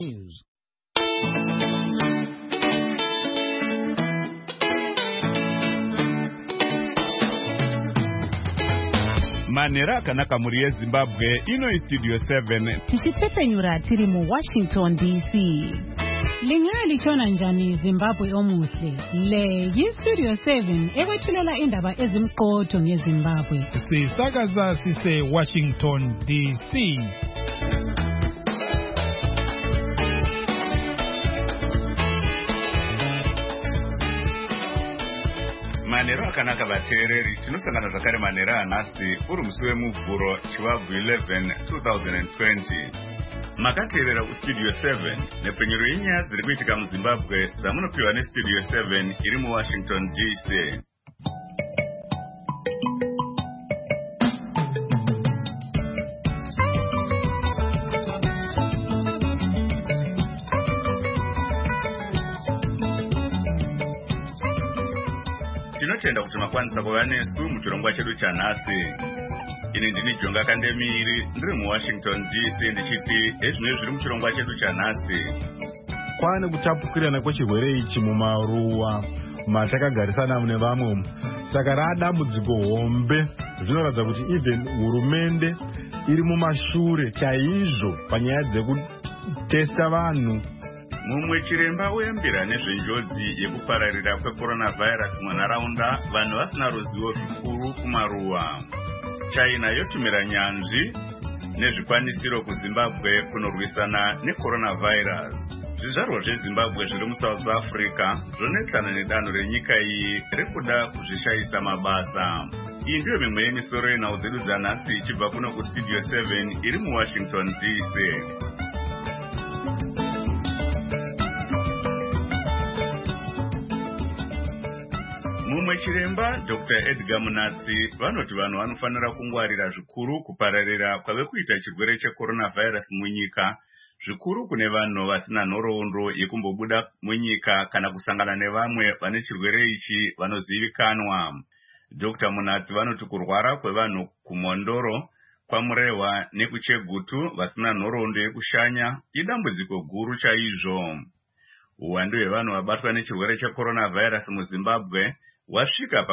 News. Manera akanaka muri Zimbabwe ino Studio 7 tichitepenyura tiri mu Washington DC. Lingali chona njani Zimbabwe omuhle. Le Studio 7 ekwethulela indaba ezimqotho ngeZimbabwe. Sisakaza sise Washington DC. Manera akanaka vateereri tinosangana zvakare manera anhasi uri musi wemuvhuro chivabvu 11 2020. Makateerera kustudio 7 nepfenyuro yenyaya dziri kuitika muZimbabwe dzamunopiwa nestudio 7 iri muWashington DC. Tinotenda kuti makwanisa kuva nesu muchirongwa chedu chanhasi. Ini ndini Jonga Kandemiri ndiri muWashington DC ndichiti ezvino zviri muchirongwa chedu chanhasi. Kwane kutapukirana kwechirwere ichi mumaruwa matakagarisana nevamwe. Saka radambudziko hombe zvinoratidza kuti even hurumende iri mumashure chaizvo panyaya dzekutesta vanhu. Mumwe chiremba uyambira nezvenjodzi yekupararira kwecoronavirus munharaunda vanhu vasina ruzivo zvikuru kumaruwa. China yotumira nyanzvi nezvikwanisiro kuZimbabwe kunorwisana necoronavirus. Zvizvarwa zveZimbabwe zviri muSouth Africa zvonetsana nedanho renyika iyi rekuda kuzvishayisa mabasa. Iyi ndiyo mimwe yemisoro yenhau dzedu dzanhasi ichibva kuno kustudio 7 iri muWashington DC. Mumwe chiremba Dr. Edgar Munatsi vanoti vanhu vanofanira kungwarira zvikuru kupararira kwave kuita chirwere checoronavirus munyika, zvikuru kune vanhu vasina nhoroondo yekumbobuda munyika kana kusangana nevamwe vane chirwere ichi vanozivikanwa. Dr. Munatsi vanoti kurwara kwevanhu kuMondoro, kwaMurehwa nekuChegutu vasina nhoroondo yekushanya idambudziko guru chaizvo. Uwandu hwevanhu vabatwa nechirwere checoronavirus muZimbabwe wasvika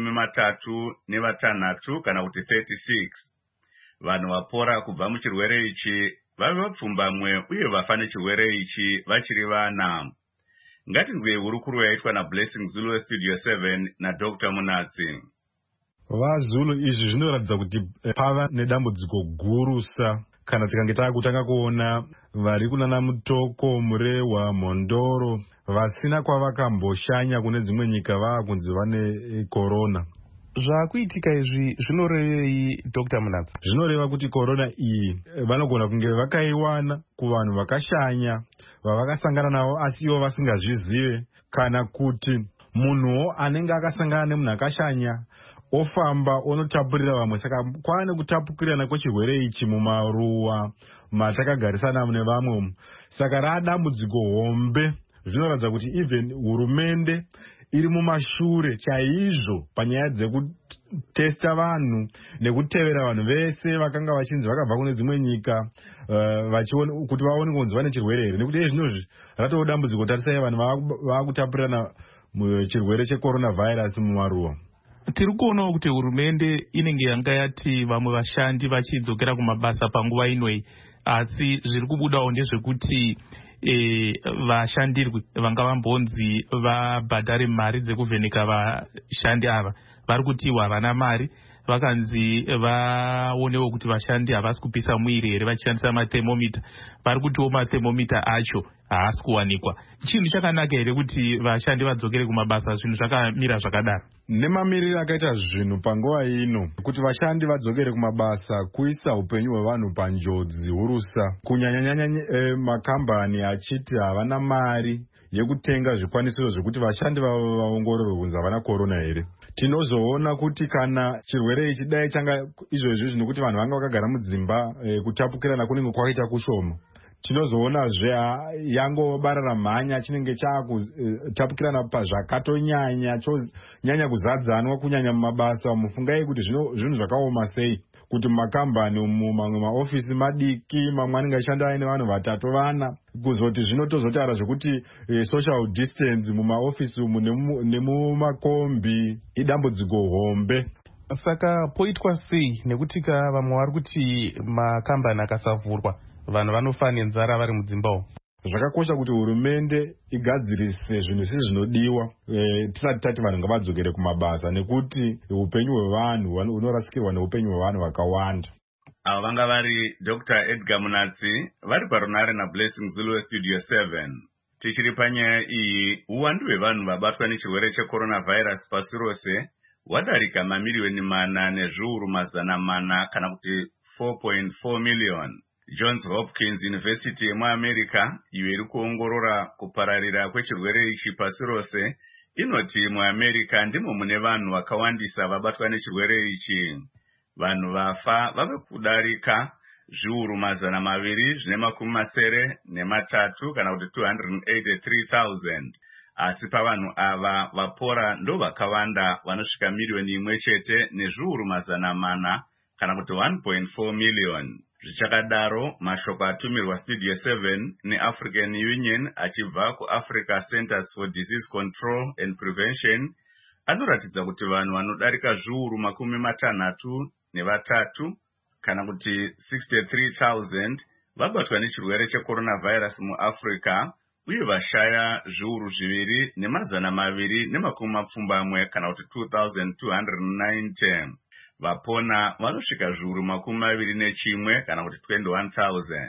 pa36 kana kuti 36. Vanhu vapora kubva muchirwere ichi vave vapfumbamwe uye vafa nechirwere ichi vachiri vana. Ngatinzwei hurukuro yaitwa naBlessing Zulu westudio 7 naDr. Munatsi. VaZulu izvi zvinoratidza kuti pava nedambudziko gurusa kana tikange takutanga kuona vari kunana Mutoko, Murehwa, Mondoro vasina kwavakamboshanya kune dzimwe nyika vakunzi vane corona. Zvakuitika izvi zvinorevei Dr. Munatsi? Zvinoreva kuti corona iyi vanogona kunge vakaiwana kuvanhu vakashanya vavakasangana navo asi ivo vasingazvizive, kana kuti munhuwo anenge akasangana nemunhu akashanya ofamba onotapurira vamwe. Saka kwane kutapukirana kwechirwere ichi mumaruwa matakagarisana nevamwe. Saka radambudziko hombe zvinoratidza kuti even hurumende iri mumashure chaizvo panyaya dzekutesta vanhu nekutevera vanhu vese vakanga vachinzi vakabva kune dzimwe nyika kuti vaone kunzi vane chirwere here, nekuti zvinozvi ratoo dambudziko. Tarisai vanhu vaakutapurirana chirwere checoronavirus mumaruwa. Tiri kuonawo kuti hurumende inenge yanga yati vamwe vashandi vachidzokera kumabasa panguva inoi, asi zviri kubudawo ndezvekuti vashandirwi vanga vambonzi vabhadhare mari dzekuvheneka vashandi ava vari kutiwa havana mari. Vakanzi vaonewo kuti vashandi havasi kupisa mwiri here vachishandisa mathermomita. Vari kutiwo mathermomita acho haasi kuwanikwa. Chinhu chakanaka here kuti vashandi vadzokere kumabasa zvinhu zvakamira zvakadaro? Nemamiriro akaita zvinhu panguva ino kuti vashandi vadzokere kumabasa kuisa upenyu hwevanhu panjodzi hurusa, kunyanyanyanya makambani achiti havana mari yekutenga zvikwanisiro zvekuti vashandi vaongororwe kunzi havana corona here. Tinozoona kuti kana chirwere ichi dai changa izvozvi zvinokuti vanhu vanga vakagara mudzimba kutapukirana kunenge kwakaita kushoma, tinozoonazve yangobarara mhanya chinenge chakutapukirana pazvakatonyanya chonyanya kuzadzanwa kunyanya mumabasa. Mufungai kuti zvinhu zvakaoma sei kuti mumakambani mamwe maofisi madiki mamwe anenge achishanda aine vanhu 3 vana, kuzoti zvino tozotaura zvekuti social distance mumaofisi umu nemumakombi idambudziko hombe. Saka poitwa sei nekuti vamwe vari kuti makambani akasavhurwa vanhu vanofa nenzara vari mudzimba umu? Zvakakosha kuti hurumende igadzirise zvinhu zvese zvinodiwa tisati tati vanhu ngavadzokere kumabasa, nekuti upenyu hwevanhu unorasikirwa neupenyu hwevanhu vakawanda. Ava vanga vari Dr. Edgar Munatsi vari parunare naBlessing Zulu Studio 7. Tichiri panyaya iyi, uwandu hwevanhu vabatwa nechirwere checoronavirus pasi rose wadarika mamiliyoni 4,400,000 kana kuti 4.4 million. Johns Hopkins University yemuAmerica iyo iri kuongorora kupararira kwechirwere ichi pasi rose inoti muAmerica ndimo mune vanhu vakawandisa vabatwa nechirwere ichi. Vanhu vafa vave kudarika 2,273 kana kuti 283,000. Asi pavanhu ava vapora ndo vakawanda vanosvika miliyoni 1.4 kana kuti 1.4 million. Zvichakadaro, mashoko atumirwa Studio 7 neAfrican Union achibva kuAfrica Centers for Disease Control and Prevention anoratidza kuti vanhu vanodarika 63,000 kana kuti 63,000 vabatwa nechirwere checoronavirus muAfrica, uye vashaya 2,270 kana kuti 2,290. Vapona vanosvika 21,000 kana kuti 21,000.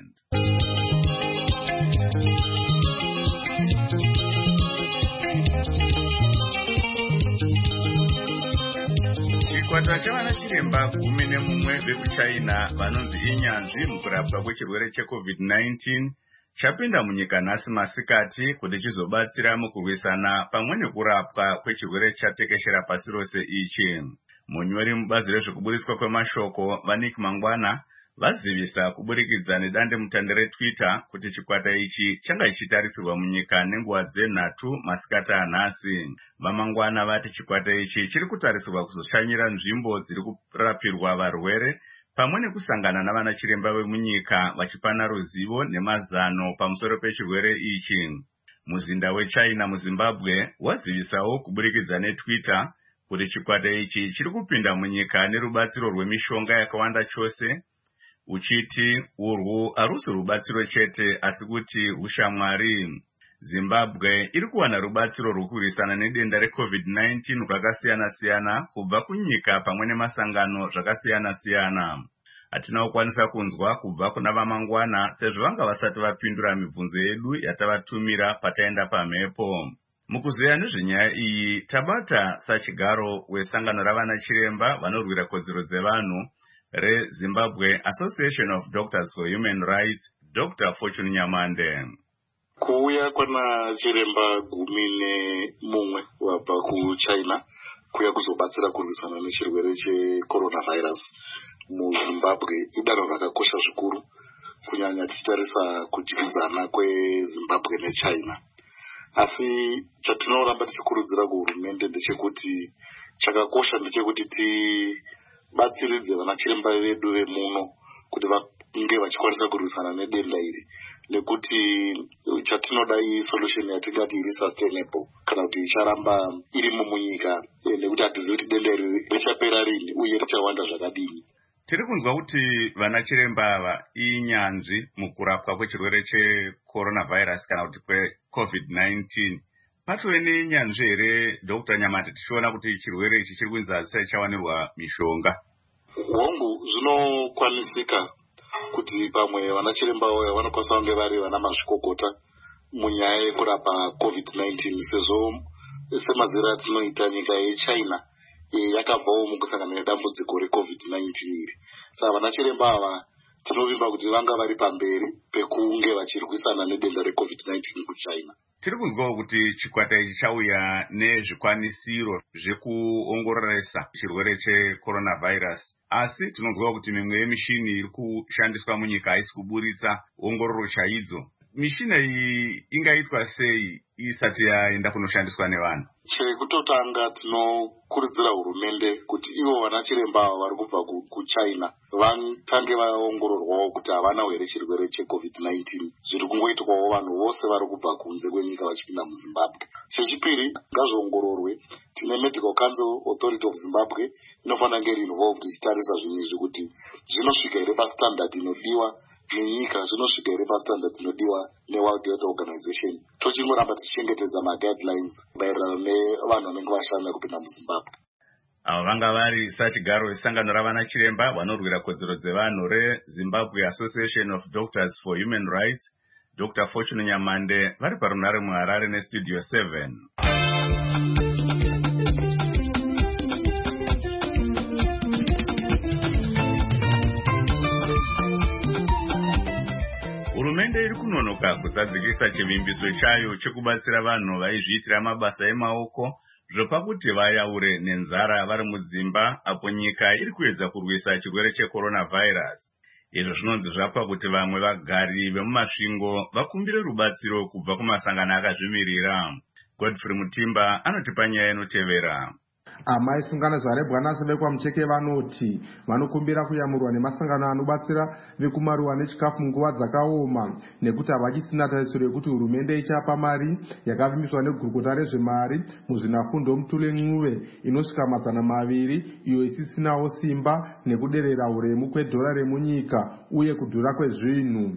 Chikwata chavana chiremba 11 vekuChina vanonzi inyanzvi mukurapwa kwechirwere cheCovid-19 chapinda munyika nhasi masikati kuti chizobatsira mukurwisana pamwe nekurapwa kwechirwere chatekeshera pasi rose ichi. Munyori mubazi rezvekuburitswa kwemashoko vaNick Mangwana vazivisa kuburikidza nedande mutande reTwitter kuti chikwata ichi changa chichitarisirwa munyika nenguva dze3 masikati anhasi. Vamangwana vati chikwata ichi chiri kutarisirwa kuzoshanyira nzvimbo dziri kurapirwa varwere pamwe nekusangana navana chiremba vemunyika vachipana ruzivo nemazano pamusoro pechirwere ichi. Muzinda weChina muZimbabwe wazivisawo kuburikidza neTwitter kuti chikwata ichi chiri kupinda munyika nerubatsiro rwemishonga yakawanda chose, uchiti urwu harusi rubatsiro chete asi kuti ushamwari. Zimbabwe iri kuwana rubatsiro rwokurwisana nedenda reCovid-19 rwakasiyana-siyana kubva kunyika pamwe nemasangano zvakasiyana-siyana. Hatina kukwanisa kunzwa kubva kuna vamangwana sezvo vanga vasati vapindura mibvunzo yedu yatavatumira pataenda pamhepo. Mukuzeya nezvenyaya iyi tabata sachigaro wesangano ravana chiremba vanorwira kodzero dzevanhu reZimbabwe Association of Doctors for Human Rights, Dr. Fortune Nyamande. Kuuya kwana chiremba 11 wabva kuChina kuya kuzobatsira kurwisana nechirwere checoronavirus muZimbabwe idaro rakakosha zvikuru, kunyanya tichitarisa kudyidzana kweZimbabwe neChina. Asi chatinoramba tichikurudzira kuhurumende ndechekuti chakakosha ndechekuti tibatsiridze vana chiremba vedu vemuno kuti vange vachikwanisa kurwisana nedenda iri, nekuti chatinoda iyi solution yatingati iri sustainable kana kuti icharamba iri munyika, nekuti hatizivi kuti denda iri richapera rini uye richawanda zvakadini. Tiri kunzwa kuti vana chiremba ava inyanzvi mukurapwa kwechirwere checoronavirus kana kuti kweCovid-19. Patove nenyanzvi here Dr. Nyamande tichiona kuti chirwere ichi chiri kunzi hasisati chawanirwa mishonga? Hongu zvinokwanisika kuti pamwe vana chiremba vaya vanokwanisa kunge vari vana mazvikokota munyaya yekurapa COVID-19, sezvo semazera atinoita nyika yeChina yakabvawo mukusangana nedambudziko reCovid-19 iri. Saka vana chiremba ava tinovimba kuti vanga vari pamberi pekunge vachirwisana nedenda reCovid-19 kuchina. Tiri kunzwawo kuti chikwata ichi chauya nezvikwanisiro zvekuongororesa chirwere checoronavirus, asi tinonzwawo kuti mimwe yemishini iri kushandiswa munyika haisi kuburitsa ongororo chaidzo. Mishina iyi ingaitwa sei isati yaenda kunoshandiswa nevanhu? Chekutotanga tinokurudzira hurumende kuti ivo vana chiremba ava vari kubva kuchina vatange vaongororwawo kuti havana here chirwere cheCovid-19 zviri kungoitwawo vanhu vose vari kubva kunze kwenyika vachipinda muZimbabwe. Chechipiri, ngazviongororwe. Tine Medical Council Authority of Zimbabwe inofanira kunge iri involved ichitarisa zvinhu izvi kuti zvinosvika here pastandard inodiwa nenyika, zvinosvika here pastandard inodiwa neWorld Health Organization. Tochingoramba tichichengetedza maguidelines maererano nevanhu vanenge vashanda kupinda muZimbabwe. Ava vanga vari sachigaro isangano ravana chiremba vanorwira kodzero dzevanhu reZimbabwe Association of Doctors for Human Rights, Dr. Fortune Nyamande, vari parunhare muHarare neStudio 7. Hurumende iri kunonoka kuzadzikisa chivimbiso chayo chekubatsira vanhu vaizviitira mabasa emaoko zvopakuti vayaure nenzara vari mudzimba apo nyika iri kuedza kurwisa chirwere checoronavirus. Izvo zvinonzi zvapa kuti vamwe vagari vemumasvingo vakumbire rubatsiro kubva kumasangano akazvimirira. Godfrey Mutimba anotipa nyaya inotevera. Amai sungano zvarebwa nazo vekwaMucheke vanoti vanokumbira kuyamurwa nemasangano anobatsira vekumaruwa nechikafu munguva dzakaoma nekuti havachisina tarisiro yekuti hurumende ichapa mari yakavimbiswa negurukota rezvemari muzvinafundo Mutule Ncuve inosvika 200 iyo isisinawo simba nekuderera uremu kwedhora remunyika uye kudhura kwezvinhu.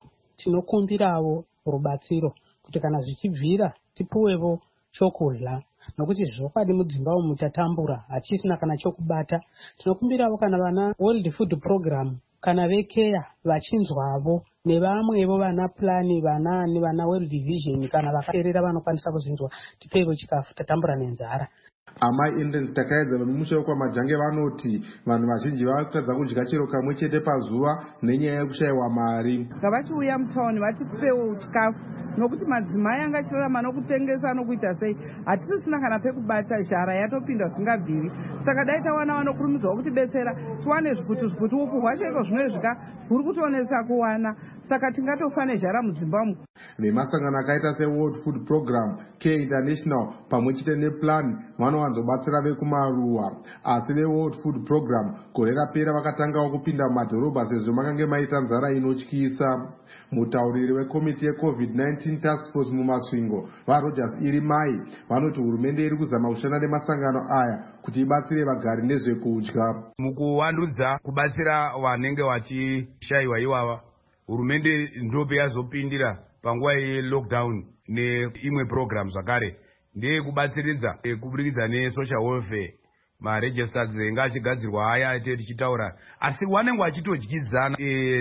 Tinokumbirawo rubatsiro kuti kana zvichibvira tipuwevo chokudya nokuti zvokwadi mudzimba umu tatambura hachisina kana chokubata. Tinokumbirawo kana vana World Food Program kana vekeya vachinzwavo nevamwevo vana plani vana World Vision kana vakaterera vanokwanisa kuzvinzwa tipevo chikafu tatambura nenzara. Amai Endens takaedza vemumusha wekwaMajange vanoti vanhu vazhinji vakutadza kudya chero kamwe chete pazuva nenyaya yekushayiwa mari. Ngavachiuya mutauni vatipewo chikafu nokuti madzimai angachirarama nokutengesa nokuita sei hatisisina kana pekubata, zhara yatopinda zvisingabviri. Saka dai tawana vanokurumidzwa kutibetsera tiwane zviputu upu hwachaiko zvinoizvika huri kutonesa kuwana, saka tingatofa nezhara mudzimbamo. Vemasangano akaita seWorld Food Program, Care International pamwe chete neplan vanowanzobatsira vekumaruwa, asi veWorld Food Program gore rapera vakatangawo kupinda mumadhorobha sezvo makange maita nzara inotyisa. Mutauriri wekomiti yeCovid-19 Task Force mumasvingo vaRogers Irimai vanoti hurumende iri kuzama kushanda nemasangano aya kuti ibatsire vagari nezvekudya. Mukuvandudza kubatsira vanenge vachishayiwa ivava, hurumende ndope yazopindira panguva yelockdown neimwe program zvakare ndeyekubatsiridza kuburikidza nesocial welfare. Maregisters enga achigadzirwa aya tichitaura, asi wanenge wachitodyidzana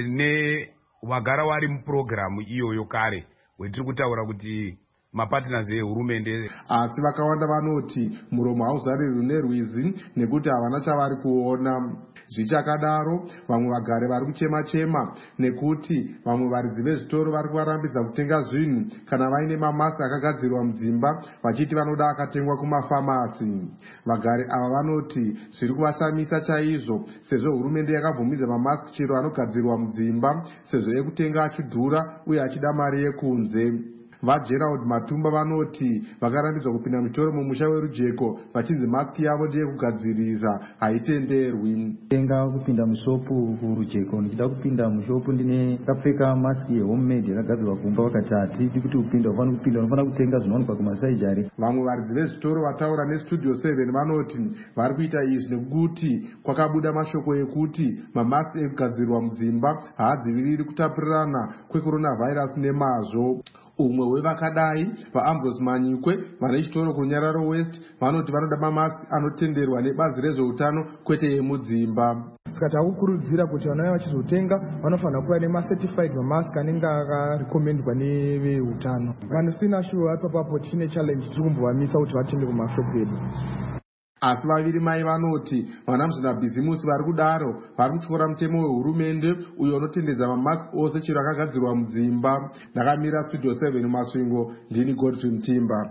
nevagara vari muprogramu iyoyo kare wetiri kutaura kuti mapartners ehurumende. Asi vakawanda vanoti muromo hauzarirwi nerwizi nekuti havana chavari kuona. Zvichakadaro vamwe vagari vari kuchema nekuti vamwe varidzi vezvitoro vari kuvarambidza kutenga zvinhu kana vaine mamasi akagadzirwa mudzimba vachiti vanoda akatengwa kumafamasi. Vagari ava vanoti zviri kuvashamisa chaizvo sezvo hurumende yakabvumidza mamasi chero anogadzirwa mudzimba sezvo ekutenga achidhura uye achida mari yekunze. VaGerald Matumba vanoti vakarambidzwa kupinda mutoro mumusha weRujeko vachinzi masiki yavo ndeyekugadzirisa haitenderwi. Tenga kupinda mushopu kuRujeko ndichida kupinda mushopu ndine kapfeka masiki yehomemade yakagadzirwa kumba vakati hatidi kuti upinda unofana kutenga zvinowanikwa kumasaijari. Vamwe varidzi vezvitoro vataura neStudio 7 vanoti vari kuita izvi nekuti kwakabuda mashoko ekuti mamasiki ekugadzirwa mudzimba haadziviriri kutapurirana kwecoronavirus nemazvo. Umwe wevakadai vaAmbrose Manyikwe vane chitoro kuNyararo West vanoti vanoda mamasiki anotenderwa nebazi rezveutano kwete yemudzimba. Saka takukurudzira kuti vana vachizotenga vanofanira kuva nemacertified mamasiki anenge akarekomendwa neveutano. Vanosina shuwa ipapo tine challenge tiri kumbovamisa kuti vatenge kumashopu edu. Asi vaviri mai vanoti vanamuzvinabhizimusi vari kudaro vari kutyora mutemo wehurumende uyo unotendedza mamask ose chero akagadzirwa mudzimba. Ndakamira Studio 7 Masvingo, ndini Godfrey Mutimba.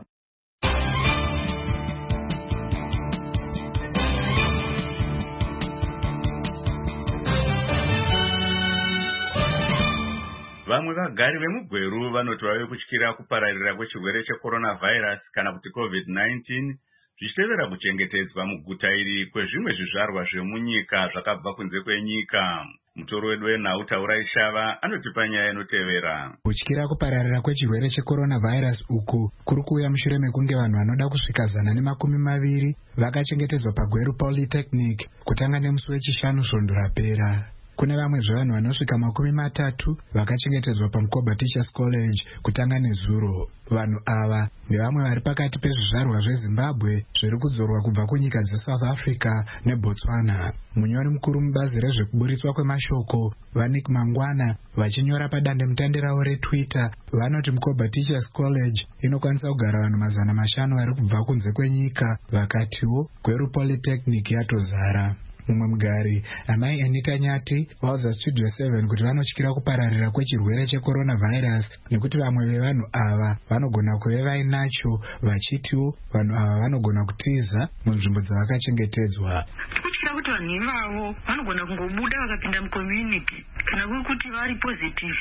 Vamwe vagari vemugweru vanoti vave kutyira kupararira kwechirwere cheCoronavirus kana kuti COVID-19 zvichitevera kuchengetedzwa muguta iri kwezvimwe zvizvarwa zvemunyika zvakabva kunze kwenyika. Mutoro wedu weNhau Shava anotipa nyaya inotevera. Kutyira kupararira kwechirwere cheCoronavirus uku kuri kuuya mushure mekunge vanhu vanoda kusvika 120 vakachengetedzwa paGweru Polytechnic kutanga nemusi wechishanu svondo rapera. Kune vamwe zvevanhu vanosvika 30 vakachengetedzwa paMukoba Teachers College kutanga nezuro. Vanhu ava nevamwe vari pakati pezvizvarwa zveZimbabwe zviri kudzorwa kubva kunyika dzeSouth Africa neBotswana. Munyori mukuru mubazi rezvekuburitswa kwemashoko vaNick Mangwana vachinyora padandemutande ravo reTwitter vanoti Mukoba Teachers College inokwanisa kugara vanhu 500 vari kubva kunze kwenyika, vakatiwo Gweru Polytechnic yatozara. Mumwe mugari amai Anita Nyati vauza Studio 7 kuti vanotyira kupararira kwechirwere cheCoronavirus nekuti vamwe vevanhu ava vanogona kuve vainacho, vachitiwo vanhu ava vanogona kutiza munzvimbo dzavakachengetedzwa. Kutyira kuti vanhu ivavo vanogona kungobuda vakapinda mucommunity kana kuri kuti vari positive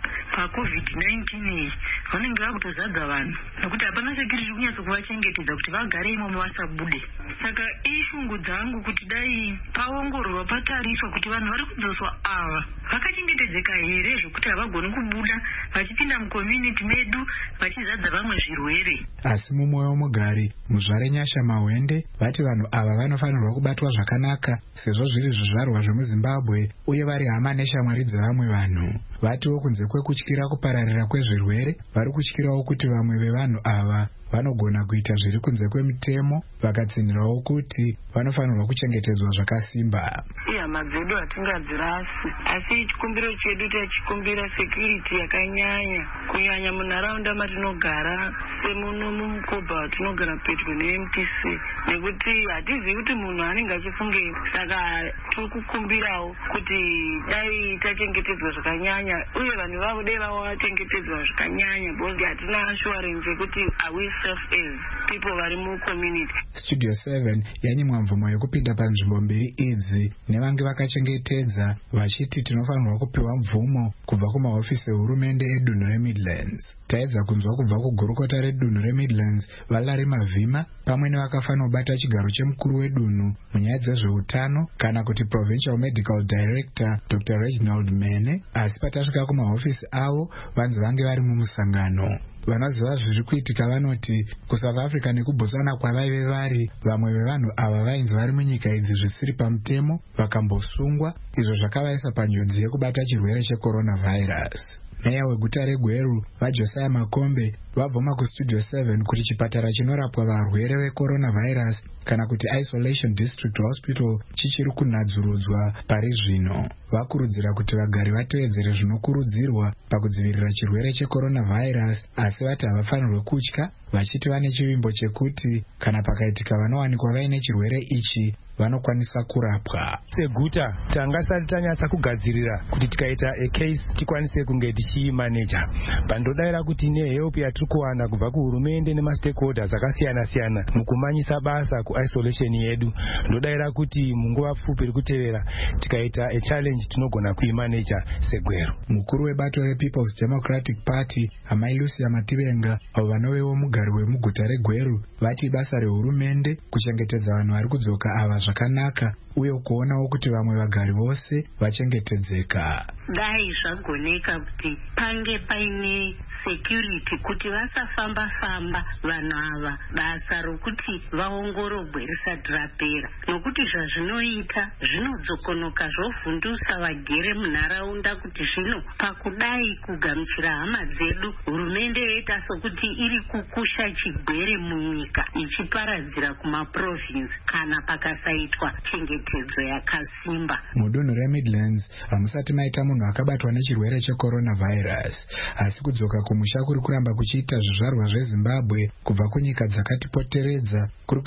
paCovid-19 vanenge vakutozadza vanhu nekuti hapana security kunyatso kuvachengetedza kuti vagare imomo vasabude. Saka ishungu dzangu kuti dai paongororwa patariswa kuti vanhu vari kudzoswa ava vakachengetedzeka here zvokuti havagoni kubuda vachipinda mucommunity medu vachizadza vamwe zvirwere. Asi mumwe womugari muzvare Nyasha Mahwende vati vanhu ava vanofanirwa kubatwa zvakanaka sezvo zviri zvizvarwa zvemuZimbabwe uye vari hama neshamwari dzevamwe vanhu. Vatiwo kunze kwekutyira kupararira kwezvirwere vari kutyirawo kuti vamwe vevanhu ava vanogona kuita zviri kunze kwemutemo vakatsinhirawo kuti vanofanirwa kuchengetedzwa zvakasimba. Hama dzedu hatingadzirasi, asi chikumbiro chedu tachikumbira security yakanyanya kunyanya munharaunda matinogara semuno muMukoba watinogara pedyo neMTC, nekuti hatizivi kuti munhu anenge achifungei. Saka tiri kukumbirawo kuti dai tachengetedzwa zvakanyanya uye vanhu vavo dai vachengetedzwa zvakanyanya because hatina assurance yekuti awe safe as people vari mucommunity. Studio 7 yanyimwa mvumo yekupinda panzvimbo mbiri idzi nevange vakachengetedza vachiti tinofanirwa kupiwa mvumo kubva kumahofisi ehurumende edunhu reMidlands. Taedza kunzwa kubva kugurukota redunhu reMidlands Valerie Mavhima pamwe nevakafanira kubata chigaro chemukuru wedunhu munyaya dzezveutano kana kuti Provincial Medical Director Dr. Reginald Mene, asi patasvika kumahofisi avo vanzi vange vari mumusangano. Vanoziva zviri kuitika vanoti kuSouth Africa nekuBotswana kwavaive vari vamwe vevanhu ava vainzi vari munyika idzi zvisiri pamutemo vakambosungwa, izvo zvakavaisa panjodzi yekubata chirwere cheCoronavirus. Meya weguta reGweru vaJosiah Makombe vabvuma kuStudio 7 kuti chipatara chinorapwa varwere veCoronavirus kana kuti Isolation District Hospital chichiri kunadzurudzwa pari zvino. Vakurudzira kuti vagari vatevedzere zvinokurudzirwa pakudzivirira chirwere cheCoronavirus, asi vati havafanirwe kutya, vachiti vane chivimbo chekuti kana pakaitika vanowanikwa vaine chirwere ichi vanokwanisa kurapwa. Seguta tangasati tanyatsa kugadzirira kuti tikaita case tikwanise kunge tichimaneja. Pandodaira kuti nehelp yatiri kuwana kubva kuhurumende nemastakeholders akasiyana siyana mukumanyisa basa kuisolation yedu, ndodaira kuti munguva pfupi iri kutevera tikaita challenge tinogona kuimaneja seGweru. Mukuru webato rePeople's Democratic Party amai Lucia Mativenga avo vanovewo mugari wemuguta reGweru vati basa rehurumende kuchengetedza vanhu vari kudzoka ava zvakanaka uye kuonawo kuti vamwe vagari vose vachengetedzeka. Dai zvagoneka kuti pange paine security kuti vasafamba vanhu ava basa rokuti vaongorogwe risati rapera, nokuti zvazvinoita zvinodzokonoka zvovhundusa vagere munharaunda kuti zvino pakudai kugamuchira hama dzedu hurumende yoita sokuti iri kukusha chigwere munyika ichiparadzira kumaprovinsi kana pakasaitwa chengetedzo yakasimba. Mudunhu reMidlands hamusati maita munhu akabatwa nechirwere cheCoronavirus, asi kudzoka kumusha kuri kuramba kuchiita zvizvarwa zveZimbabwe kubva kunyika dzakatipoteredza kuri kuita kuti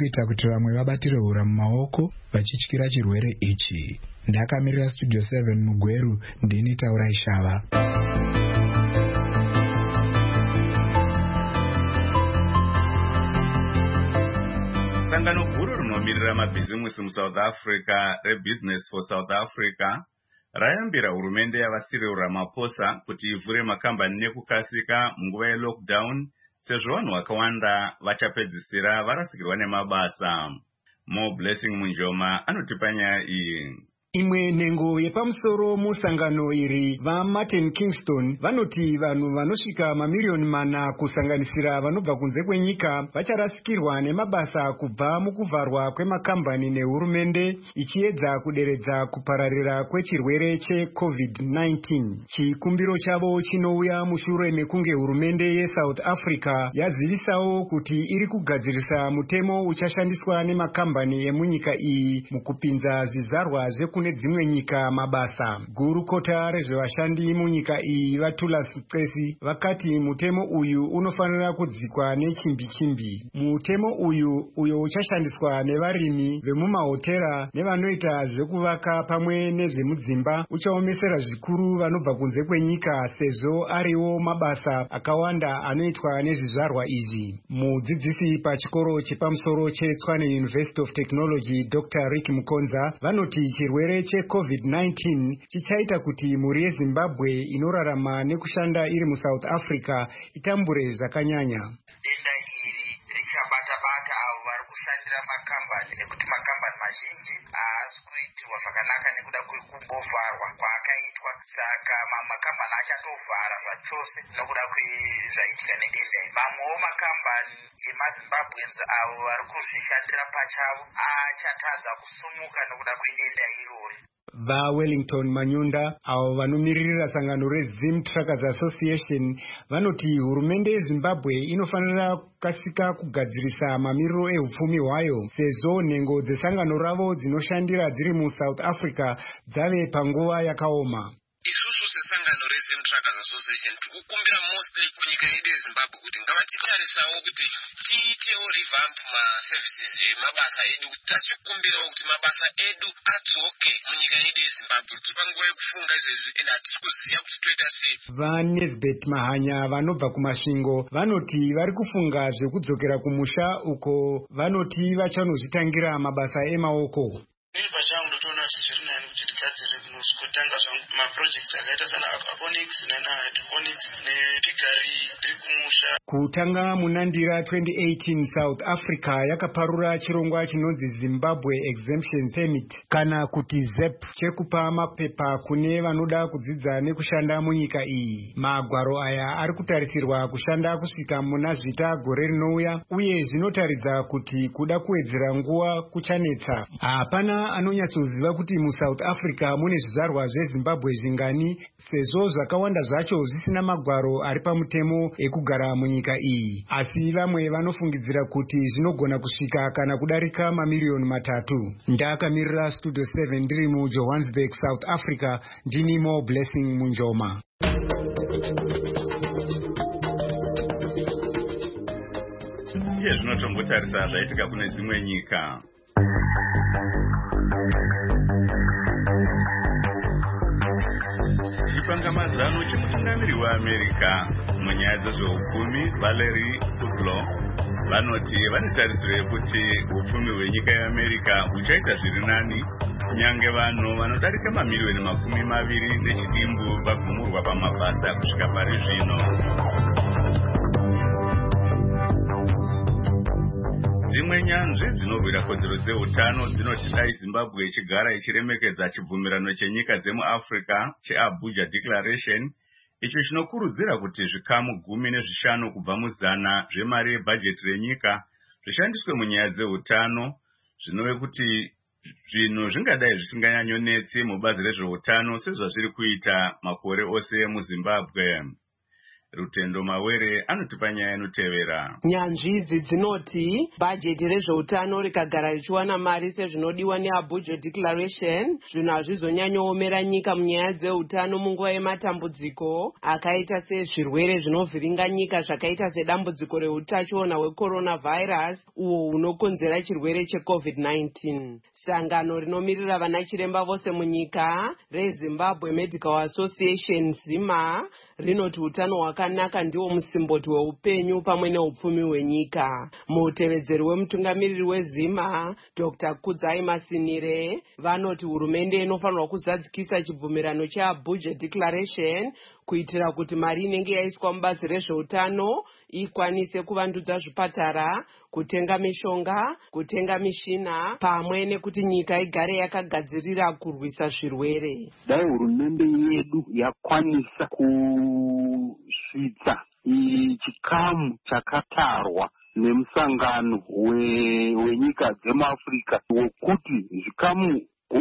kuti vamwe vabatire hura mumaoko vachityira chirwere ichi. Ndakamirira Studio 7 muGweru, ndini Taurai Shava. Sangano guru rinomirira mabhizimusi muSouth Africa reBusiness for South Africa rayambira hurumende yaVasiril Ramaphosa kuti ivhure makambani nekukasika munguva yelockdown sezvo vanhu vakawanda vachapedzisira varasikirwa nemabasa. Mo Blessing Munjoma anotipa nyaya iyi. Imwe nhengo yepamusoro musangano iri vaMartin Kingston vanoti vanhu vanosvika mamiliyoni mana kusanganisira vanobva kunze kwenyika vacharasikirwa nemabasa kubva mukuvharwa kwemakambani nehurumende ichiedza kuderedza kupararira kwechirwere cheCovid-19. Chikumbiro chavo chinouya mushure mekunge hurumende yeSouth Africa yazivisawo kuti iri kugadzirisa mutemo uchashandiswa nemakambani emunyika iyi mukupinza zvizvarwa zvekune dzimwe nyika mabasa. Gurukota rezvevashandi munyika iyi vaTulas Xesi vakati mutemo uyu unofanira kudzikwa nechimbi-chimbi. Mutemo uyo uchashandiswa nevarimi vemumahotera nevanoita zvekuvaka pamwe nezvemudzimba uchaomesera zvikuru vanobva kunze kwenyika sezvo ariwo mabasa akawanda anoitwa nezvizvarwa izvi. Mudzidzisi pachikoro chepamusoro cheTshwane University of Technology Dr. Rick Mukonza vanoti chirwere cheCovid-19 chichaita kuti mhuri yeZimbabwe inorarama nekushanda iri muSouth Africa itambure zvakanyanya. Denda iri richabata-bata avo vari kushandira makambani nekuti makambani mazhinji haasi kuitirwa zvakanaka nekuda kwekungovharwa kwaakaitwa. Saka makambani achatovhara zvachose nokuda kwezvaitika nedenda iri. Mamwewo makambani emaZimbabweans avo vari kuzvishandira pachavo achatadza kusumuka nokuda kwedenda irori. VaWellington Manyunda avo vanomiririra sangano reZim Truckers Association vanoti hurumende yeZimbabwe inofanira kukasika kugadzirisa mamiriro ehupfumi hwayo sezvo nhengo dzesangano ravo dzinoshandira dziri muSouth Africa dzave panguva yakaoma. Isusu sesangano reZim Truckers Association tikukumbira mostly kunyika yedu yeZimbabwe kuti ngavatitarisawo kuti tiitewo revamp maservices emabasa edu, tachikumbirawo kuti mabasa edu adzoke munyika yedu yeZimbabwe kuti panguva yekufunga izvezvi ende hatisi kuziva kuti toita sei. VaNesbeth Mahanya vanobva kumasvingo vanoti vari kufunga zvekudzokera kumusha uko vanoti vachanozvitangira mabasa emaoko. Ini pachangu ndotoona kuti zviri nani kuti tigadzire kutanga zvangu maprojekti akaita sana aquaponics hydroponics nepigari ndiri kumusha. Kutanga munandira 2018 South Africa yakaparura chirongwa chinonzi Zimbabwe Exemption Permit kana kuti ZEP chekupa mapepa kune vanoda kudzidza nekushanda munyika iyi. Magwaro aya ari kutarisirwa kushanda kusvika muna zvita gore rinouya uye zvinotaridza kuti kuda kuwedzera nguva kuchanetsa. Hapana anonyatsoziva kuti muSouth Africa mune zvizvarwa zveZimbabwe zvingani sezvo zvakawanda zvacho zvisina magwaro ari pamutemo ekugara munyika iyi. Asi vamwe vanofungidzira kuti zvinogona kusvika kana kudarika mamiliyoni 3. Ndakamirira Studio 7 ndiri muJohannesburg, South Africa, ndini Mo Blessing Munjoma. Iye zvinotombotarisa zvaitika kune dzimwe nyika. Chipangamazano chemutungamiri weAmerica munyaya dzezveupfumi Valerie Kudlow vanoti vane tarisiro yekuti upfumi hwenyika yeAmerica huchaita zviri nani kunyange vanhu vanodarika mamiliyoni 20 nechidimbu vagumurwa pamabasa kusvika pari zvino. Dzimwe nyanzvi dzinorwira kodzero dzeutano dzinoti dai Zimbabwe ichigara ichiremekedza chibvumirano chenyika dzemuAfrica cheAbuja Declaration, icho chinokurudzira kuti zvikamu 15 kubva mu100 zvemari yebhajeti renyika zvishandiswe munyaya dzeutano, zvinove kuti zvinhu zvingadai zvisinganyanyonetsi mubazi rezveutano sezvazviri kuita makore ose muZimbabwe. Rutendo Mawere anotipa nyaya inotevera. Nyanzvi idzi dzinoti bhajeti rezveutano rikagara richiwana mari sezvinodiwa neAbuja Declaration, zvinhu hazvizonyanyoomera nyika munyaya dzeutano munguva yematambudziko akaita sezvirwere zvinovhiringa nyika zvakaita sedambudziko reutachiona hwecoronavirus uwo hunokonzera chirwere cheCovid-19. Sangano rinomirira vanachiremba vose munyika reZimbabwe Medical Association ZIMA rinoti utano hwakanaka ndiwo musimboti weupenyu pamwe neupfumi hwenyika. Mutevedzeri wemutungamiriri weZIMA Dr. Kudzai Masinire vanoti hurumende inofanirwa kuzadzikisa chibvumirano cheAbuja Declaration kuitira kuti mari inenge yaiswa mubazi rezveutano ikwanise kuvandudza zvipatara, kutenga mishonga, kutenga mishina pamwe nekuti nyika igare yakagadzirira kurwisa zvirwere. Dai hurumende yedu yakwanisa kusvitsa chikamu chakatarwa nemusangano wenyika dzemuAfrica wokuti zvikamu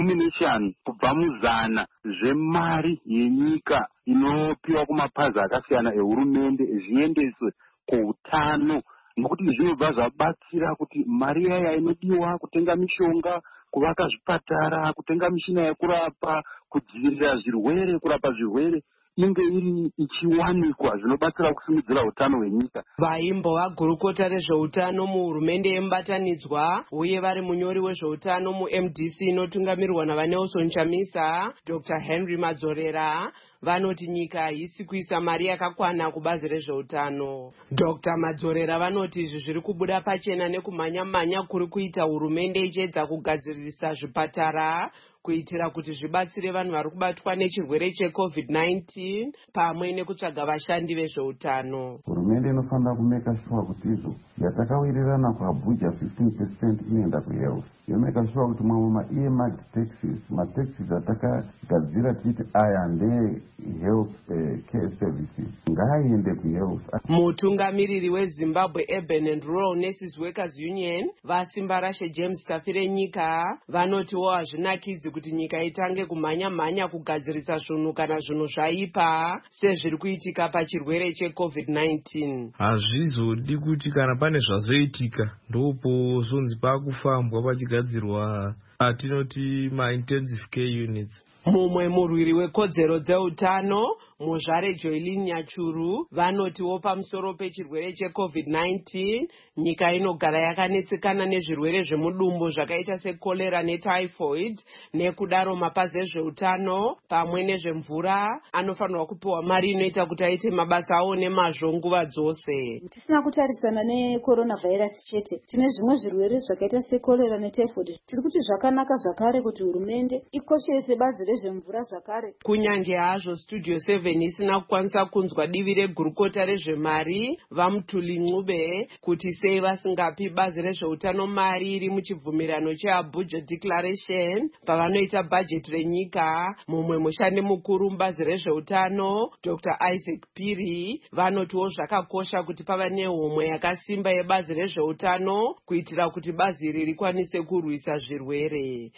15 kubva muzana zvemari yenyika inopiwa kumapazi akasiyana ehurumende zviendeswe kuutano, nokuti zvinobva zvabatsira kuti mari yaya inodiwa kutenga mishonga, kuvaka zvipatara, kutenga mishina yekurapa, kudzivirira zvirwere, kurapa zvirwere inge iri ichiwanikwa, zvinobatsira kusimudzira utano hwenyika. Vaimbova gurukota rezveutano muhurumende yemubatanidzwa uye vari munyori wezveutano muMDC inotungamirirwa naVanelson Chamisa Dr. Henry Madzorera vanoti nyika haisi kuisa mari yakakwana kubazi rezveutano. Dr. Madzorera vanoti izvi zviri kubuda pachena nekumhanya-mhanya kuri kuita hurumende ichiedza kugadzirisa zvipatara kuitira kuti zvibatsire vanhu vari kubatwa nechirwere cheCovid-19 pamwe nekutsvaga vashandi vezveutano. Hurumende inofanira kumeka sure kuti izvo yatakawirirana kuAbuja 15% inoenda kuhealth. Yomeka sure kuti mamwe ma-earmarked taxes, mataxes atakagadzira tichiti aya ndehealth care services ngaaende kuhealth. Mutungamiriri weZimbabwe Urban and Rural Nurses Workers Union vasimba rashe James Tafirenyika vanotiwo hazvinakidzi kuti nyika itange kumhanya-mhanya kugadzirisa zvinhu kana zvinhu zvaipa sezviri kuitika pachirwere cheCovid-19. Hazvizodi kuti kana pane zvazoitika ndopo zonzi pakufambwa pachigadzirwa atinoti ma-intensive care units. Mumwe murwiri wekodzero dzeutano muzvare Joylin Nyachuru vanotiwo pamusoro pechirwere cheCovid-19 nyika inogara yakanetsekana nezvirwere zvemudumbu zvakaita sekolera netyphoid, nekudaro mapazi ezveutano pamwe nezvemvura anofanirwa kupiwa mari inoita kuti aite mabasa awo nemazvo nguva dzose. Tisina kutarisana necoronavirus chete, tine zvimwe zvirwere zvakaita sekolera netyphoid. Tiri kuti zvakanaka zvakare kuti hurumende ikoshese bazi rezvemvura zvakare. Kunyange hazvo Studio 7 isina kukwanisa kunzwa divi regurukota rezvemari vaMutuli Ncube kuti sei vasingapi bazi rezveutano mari iri muchibvumirano cheAbuja Declaration pavanoita bhajeti renyika. Mumwe mushandi mukuru mubazi rezveutano Dr. Isaac Piri vanotiwo zvakakosha kuti pava nehomwe yakasimba yebazi rezveutano kuitira kuti bazi iri rikwanise kurwisa zvirwere.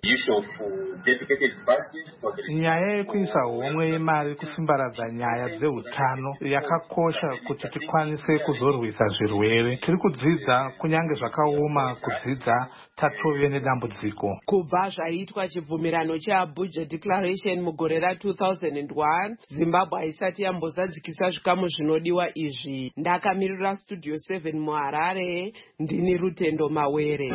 Nyaya yekuisa homwe yemari kusimbaradza nyaya dzeutano yakakosha kuti tikwanise kuzorwisa zvirwere. Tiri kudzidza kunyange zvakaoma kudzidza tatove nedambudziko. Kubva zvaitwa chibvumirano cheAbuja Declaration mugore ra2001 Zimbabwe haisati yambozadzikisa zvikamu zvinodiwa izvi. Ndakamirira Studio 7 muHarare, ndini Rutendo Mawere.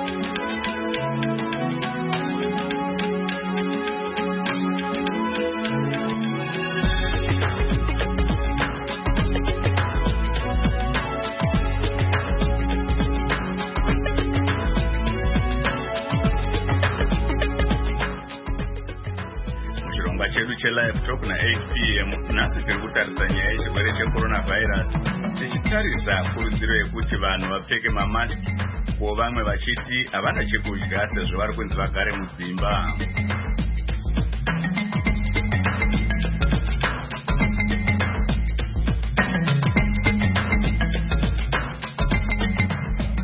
chedu chelive talk na8 PM nasi tiri kutarisa nyaya yechirwere checoronavirus tichitarisa kurudziro yekuti vanhu vapfeke mamasiki, ko vamwe vachiti havana chekudya sezvo vari kunzi vagare mudzimba.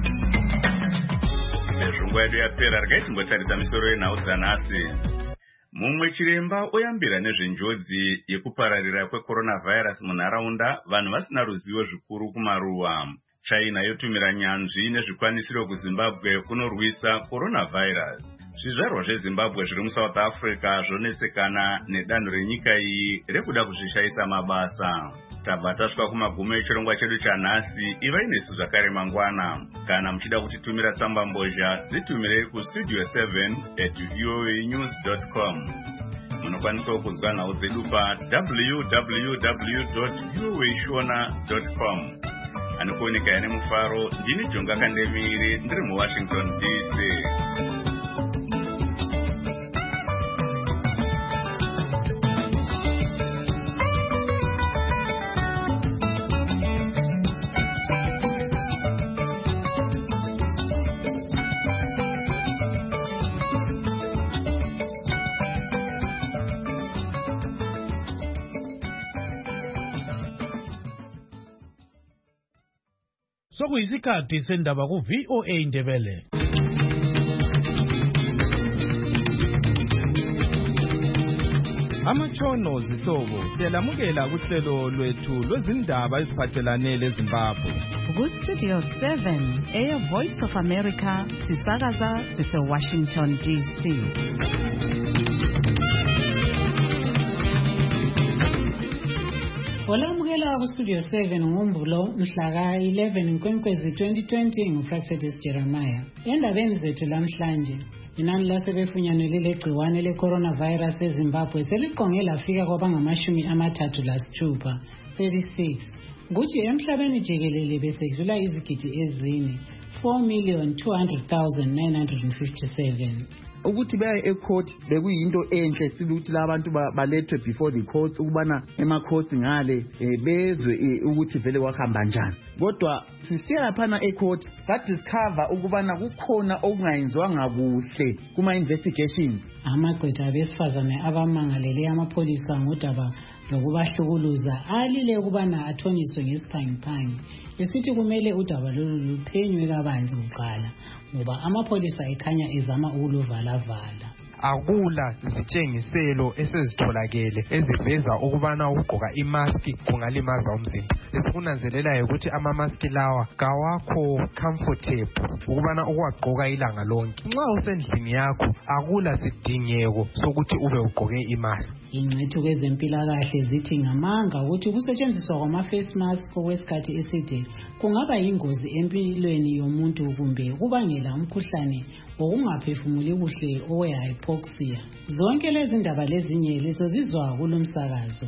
Sezvo nguva yedu yapera regai timbotarisa misoro yenhau dzanhasi. Mumwe chiremba oyambira nezvenjodzi yekupararira kwecoronavirus munharaunda vanhu vasina ruzivo zvikuru kumaruwa. China yotumira nyanzvi nezvikwanisiro kuZimbabwe kunorwisa coronavirus. Zvizvarwa zveZimbabwe zviri muSouth Africa zvonetsekana nedanho renyika iyi rekuda kuzvishaisa mabasa. Tabva tasvika kumagumo echirongwa chedu chanhasi. Ivai nesu zvakare mangwana. Kana muchida kutitumira tsamba mbozha, dzitumirei kustudio 7@voanews.com. Munokwanisa kunzwa nhau dzedu pa www.voashona.com. Anokuoneka yane mufaro, ndini Jonga Kandemiri, ndiri muWashington DC. Sokuyisikhathi sendaba ku-VOA Indebele. Amatshono zihlobo siyalamukela kuhlelo lwethu lwezindaba eziphathelane leZimbabwe. Ku-Studio 7 Air Voice of America sisakaza sise-Washington DC. Olamukela ku-Studio 7 ngoMvulo mhla ka-11 Nkwenkwezi 2020 nguFraxedis Jeremiah. Endabeni zethu lamhlanje, inani lasebefunyanwe legciwane le-coronavirus eZimbabwe seliqonge lafika kwabangama-36, 36. Kuthi emhlabeni jikelele besedlula izigidi ezine, 4,200,957. Ukuthi baye ecourt bekuyinto enhle siluthi labantu balethwe before the courts ukubana ema-courts ngale bezwe ukuthi vele kwahamba njani. Kodwa sisiya laphana ecourt sadiscover ukubana kukhona okungayenziwanga kuhle kuma-investigations. Amagqwetha abesifazane abamangalele amapholisa ngodaba lokubahlukuluza alile ukubana athoniswe ngesiphangiphangi esithi kumele udaba lolu luphenywe kabanzi kuqala ngoba amapholisa ekhanya ezama ukuluvala-vala. Akula zitshengiselo esezitholakele eziveza ukubana ukugqoka imaski kungalimaza umzimba. Esikunanzelelayo ukuthi amamaski lawa kawakho comfortable ukubana ukuwagqoka ilanga lonke. Nxa usendlini yakho akula sidingeko sokuthi ube ugqoke imaski. Ingcithu kwezempilakahle zithi ngamanga ukuthi ukusetshenziswa kwama-face mask okwesikhathi eside kungaba yingozi empilweni yomuntu kumbe kubangela umkhuhlane wokungaphefumuli kuhle owe-hypoxia. Zonke lezi ndaba lezinye lezo zizwa kulomsakazo.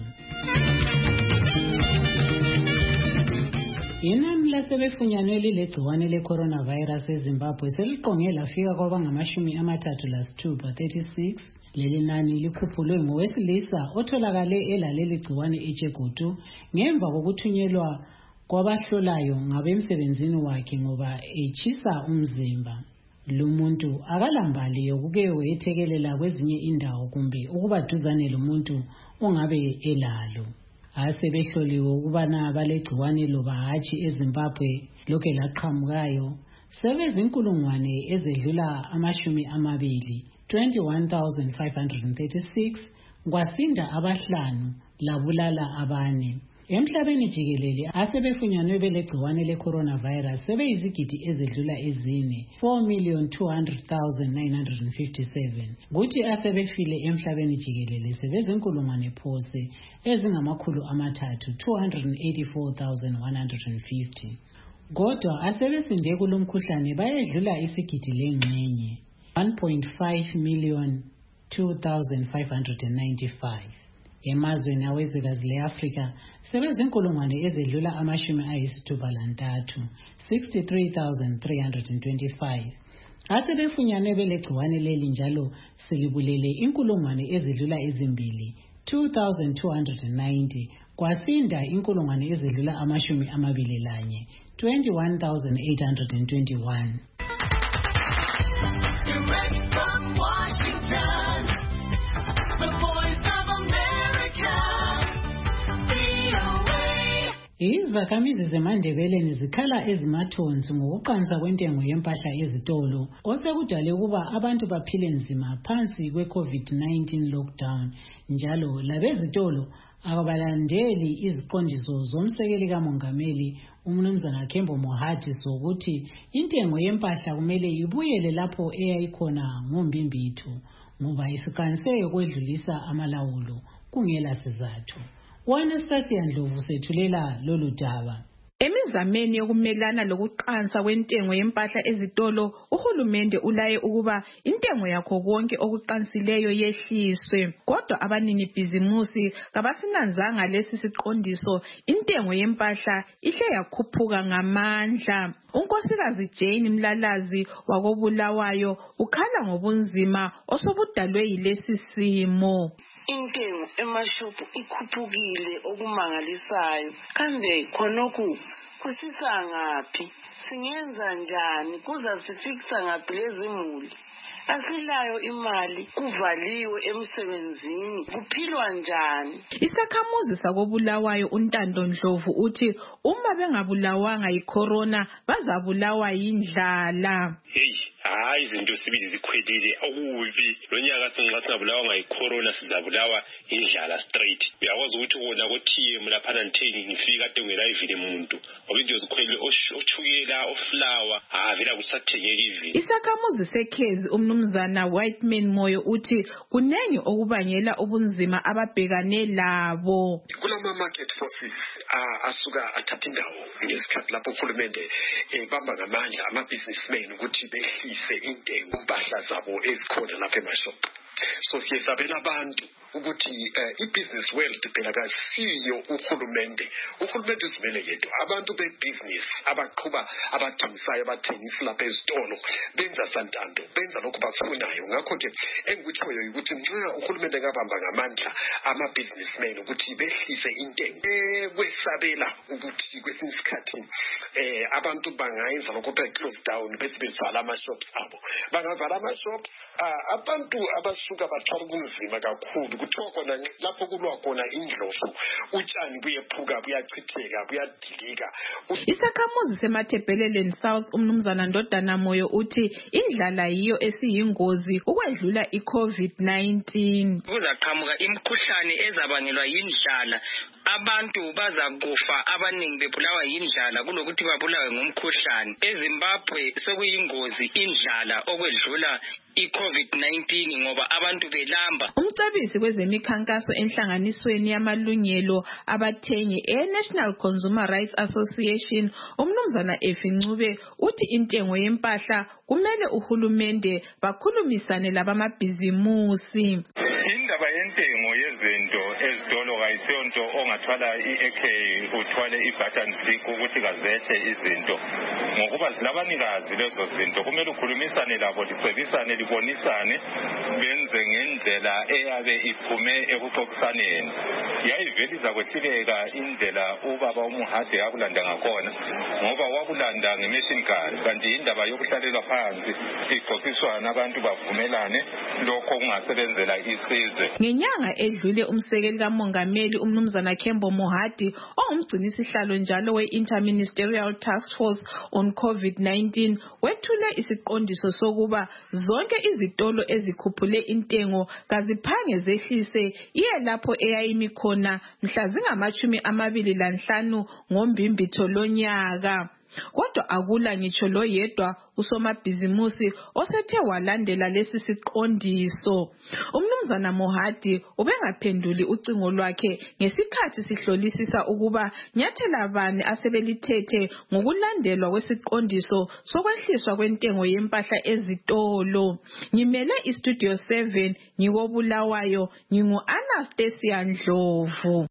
Inani lasebefunyanwe lilegciwane le-coronavirus eZimbabwe seliqonge lafika kwabangama-36, 36. Leli nani likhuphulwe ngowesilisa otholakale elaleli gciwane eJegutu ngemva kokuthunyelwa kwabahlolayo ngabemsebenzini wakhe ngoba echisa umzimba. Lumuntu akalambali yokuke wethekelela kwezinye indawo kumbe ukuba duzane lomuntu ongabe elalo. Asebehloliwe ukubana balegciwane loba hatshi eZimbabwe lokhe laqhamukayo sebezinkulungwane ezedlula 20, 21,536, kwasinda abahlanu labulala abane. Emhlabeni jikelele asebefunyanwe belegciwane le-coronavirus sebeyizigidi ezedlula ezine, 4,200,957. Kuthi asebefile emhlabeni jikelele sebezinkulungwane phose ezingamakhulu 284,150. Kodwa asebesinde kulomkhuhlane bayedlula isigidi lengxenye, 1.5 million 2,595. Emazweni awezwekazi le-Afrika sebezinkulungwane ezedlula 63, 63,325. Asebefunyanwe belegciwane leli njalo selibulele inkulungwane ezedlula ezimbili, 2,290, kwasinda inkulungwane ezedlula 21, 21,821. Direct from Washington, the voice of America, VOA. Izakhamizi zeMandebeleni zikhala ezimathonsi ngokuqansa kwentengo yempahla ezitolo osekudale ukuba abantu baphile nzima phansi kwe-COVID-19 lockdown. Njalo labezitolo abalandeli iziqondiso zomsekeli kamongameli uMnumzana Kembo Mohadi sokuthi intengo yempahla kumele ibuyele lapho eyayikhona ngoMbimbithu ngoba isiqanise ukwedlulisa amalawulo kungela sizathu. Anastasia Ndlovu sethulela lolu daba. Emizameni yokumelana lokuqansa kwentengo yempahla ezitolo, uhulumende ulaye ukuba intengo yakho konke okuqansileyo yehliswe. Kodwa abanini bhizimusi kabasinanzanga lesi siqondiso, intengo yempahla ihle yakhuphuka ngamandla. Unkosikazi Jane Mlalazi wakobulawayo ukhala ngobunzima osobudalwe yilesi simo. Intengo emashophu ikhuphukile okumangalisayo. Kambe khonokhu kusisa ngaphi? Singenza njani? Kuzasifikisa ngaphi lezi muli? Asilayo imali, kuvaliwe emsebenzini, kuphilwa njani? Isakhamuzi sakobulawayo uNtando Ndlovu uthi uma bengabulawanga yicorona bazabulawa yindlala. Hayi izinto sibili zikhwelile okubi. Lonyaka sinxa singabulawanga yicorona sizabulawa indlala straight. Uyakwazi ukuthi wona ko-TM lapha ntheni ngifika kade ngelayivile umuntu. Ngoba into zikhwelile oshukela oflower vela kusathengeka ivini. Isakhamuzi sekhezi uMnumzana Whiteman Moyo uthi kunengi okubangela ubunzima ababhekane labo. Kulama market forces asuka athatha indawo ngesikhathi lapho uhulumende bamba ngamandla ama-businessmen ukuthi behlise intengo impahla zabo ezikhona lapha emashophu. So siyesabela abantu ukuthi i-business world phela kasiyo uhulumende. Uhulumende uzimele yedwa. Abantu be-business abaqhuba abathengisayo abathengisi lapha ezitolo benza santando, benza lokhu bafunayo. Ngakho-ke engikutshoyo ukuthi nxa uhulumende ngabamba ngamandla ama-businessmen ukuthi behlise intengo kwesabela ukuthi kwesinye isikhathi abantu bangayenza lokhu close down bese bevala ama-shops abo. Bangavala ama-shops abantu abasuka bathwala ubunzima kakhulu kuthiwa khona lapho kulwa khona indlovu utshani buyephuka buyachitheka buyadilika. Isakhamuzi seMathebheleleni South uMnumzana Ndodana Moyo uthi indlala yiyo esiyingozi ukwedlula i-COVID-19. Kuzaqhamuka imikhuhlane ezabangelwa yindlala. Abantu bazakufa abaningi bebulawa yindlala kulokuthi babulawe ngumkhuhlane. eZimbabwe sekuyingozi indlala okwedlula i-COVID-19 ngoba abantu belamba. Umcebisi kwezemikhankaso enhlanganisweni yamalungelo abathengi e-National Consumer Rights Association uMnumzana Efincube uthi intengo yempahla kumele uhulumende bakhulumisane labamabhizimusi. Indaba yentengo yezinto ezitolo kayisonto ongathwala i-AK uthwale i-button stick ukuthi kazehle izinto. Ngokuba zilabanikazi lezo zinto kumele ukhulumisane labo licebisane libonisane benze ngendlela eyabe iphume ekuxoxisaneni. Yayivele izakwehluleka indlela ubaba uMohadi yakulanda ngakhona ngoba wakulanda nge-machine gun kanti indaba yokuhlalelwa phansi ixoxiswana abantu bavumelane lokho kungasebenzela isizwe. Ngenyanga edlule umsekeli kamongameli uMnumzana Kembo Mohadi ongumgcinisihlalo njalo we-Interministerial Task Force on COVID-19 wethule isiqondiso sokuba zonke izitolo ezikhuphule intengo kaziphange zehlise iye lapho eyayimi khona mhla zingama-25 ngoMbimbitho lonyaka. Kodwa akula ngitsho lo yedwa usomabhizimusi osethe walandela lesi siqondiso. uMnumzana Mohadi ubengaphenduli ucingo lwakhe ngesikhathi sihlolisisa ukuba nyathela bani asebelithethe ngokulandelwa kwesiqondiso sokwehliswa kwentengo yempahla ezitolo. Ngimele iStudio 7 ngikobulawayo ngingu-Anastasia Ndlovu.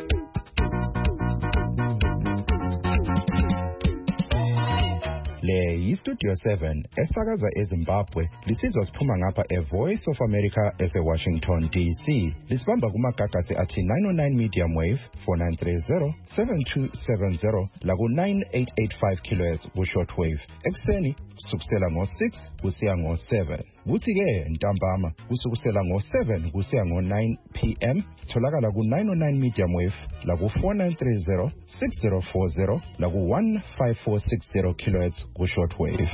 Le yiStudio 7 esakaza eZimbabwe lisizwa siphuma ngapha eVoice of America eseWashington DC. Lisibamba kumagagasi athi 909 medium wave 4930 7270 laku 9885 kHz ku-short wave. Ekuseni kusukela ngo-6 kusiya ngo-7. Kuthi-ke ntambama kusukusela ngo-7 kusiya ngo-9 p.m. tholakala ku-909 medium wave laku 4930 6040 laku 15460 kHz ku-short wave.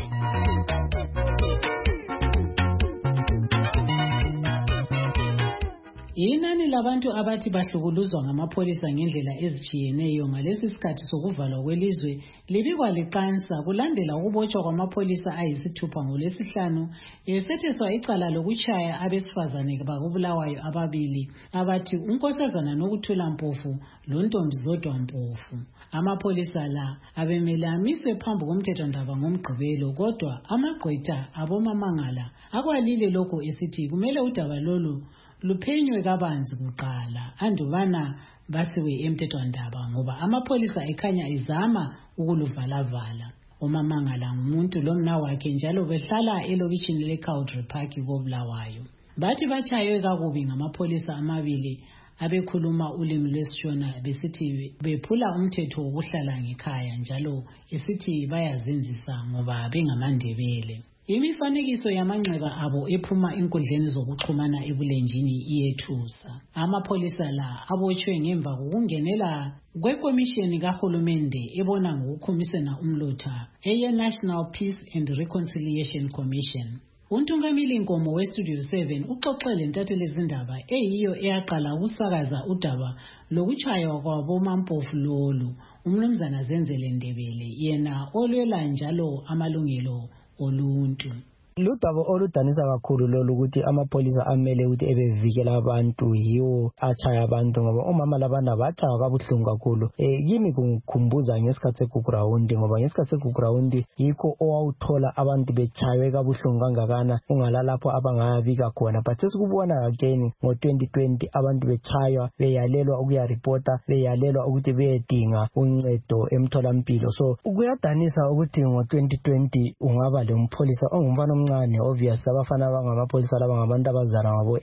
Inani labantu abathi bahlukuluzwa ngamapholisa ngendlela ezijiyeneyo ngalesi sikhathi sokuvalwa kwelizwe libikwa liqansa kulandela ukubotshwa kwamapholisa ayisithupha ngolwesihlanu esetheswa icala lokutshaya abesifazane bakubulawayo ababili abathi unkosazana nokuthula mpofu lontombi zodwa mpofu. Amapholisa la abemele amiswe phambi komthethwandaba ngomgqibelo kodwa amagqwetha abomamangala akwalile lokho esithi kumele udaba lolu luphenywe kabanzi kuqala andubana basiwe emthethwandaba ngoba amapholisa ekhanya izama ukuluvala-vala. Umamangala ngumuntu lomna wakhe njalo behlala elokishini leCowdray Park koBulawayo. Bathi batshaywe kakubi ngamapholisa amabili abekhuluma ulimi lwesiShona besithi bephula umthetho wokuhlala ngekhaya njalo esithi bayazenzisa ngoba bengamandebele. Imifanekiso yamanxeba abo ephuma enkundleni zokuxhumana ebulenjini iyethusa. Amapholisa la abotshwe ngemva kokungenela kwekomishini kahulumende ebona ngokukhumisena umlotha eye-National Peace and Reconciliation Commission. Untungameli Nkomo weStudio 7 uxoxele ntathelezindaba eyiyo eyaqala ukusakaza udaba lokutshaywa kwabomampofu lolu. Umnumzana Zenzele Ndebele yena olwela njalo amalungelo oluntu. Ludaba oludanisa kakhulu lolu ukuthi amapholisa amele ukuthi ebevikela abantu yiwo atshaya abantu ngoba omama labana batshaya kabuhlungu kakhulu. Kimi kungikhumbuza ngesikhathi segugurawundi ngoba ngesikhathi segugurawundi yikho owawuthola abantu betshaywe kabuhlungu kangakana ungalalapho abangayabika khona. But sesikubona again ngo-2020 abantu betshaywa beyalelwa ukuyaripota beyalelwa ukuthi beyedinga uncedo emtholampilo. So kuyadanisa ukuthi ngo-2020 ungaba lompholisa ongumfana omncane obvious abafana abangamapholisa laba ngabantu abazalwa ngabo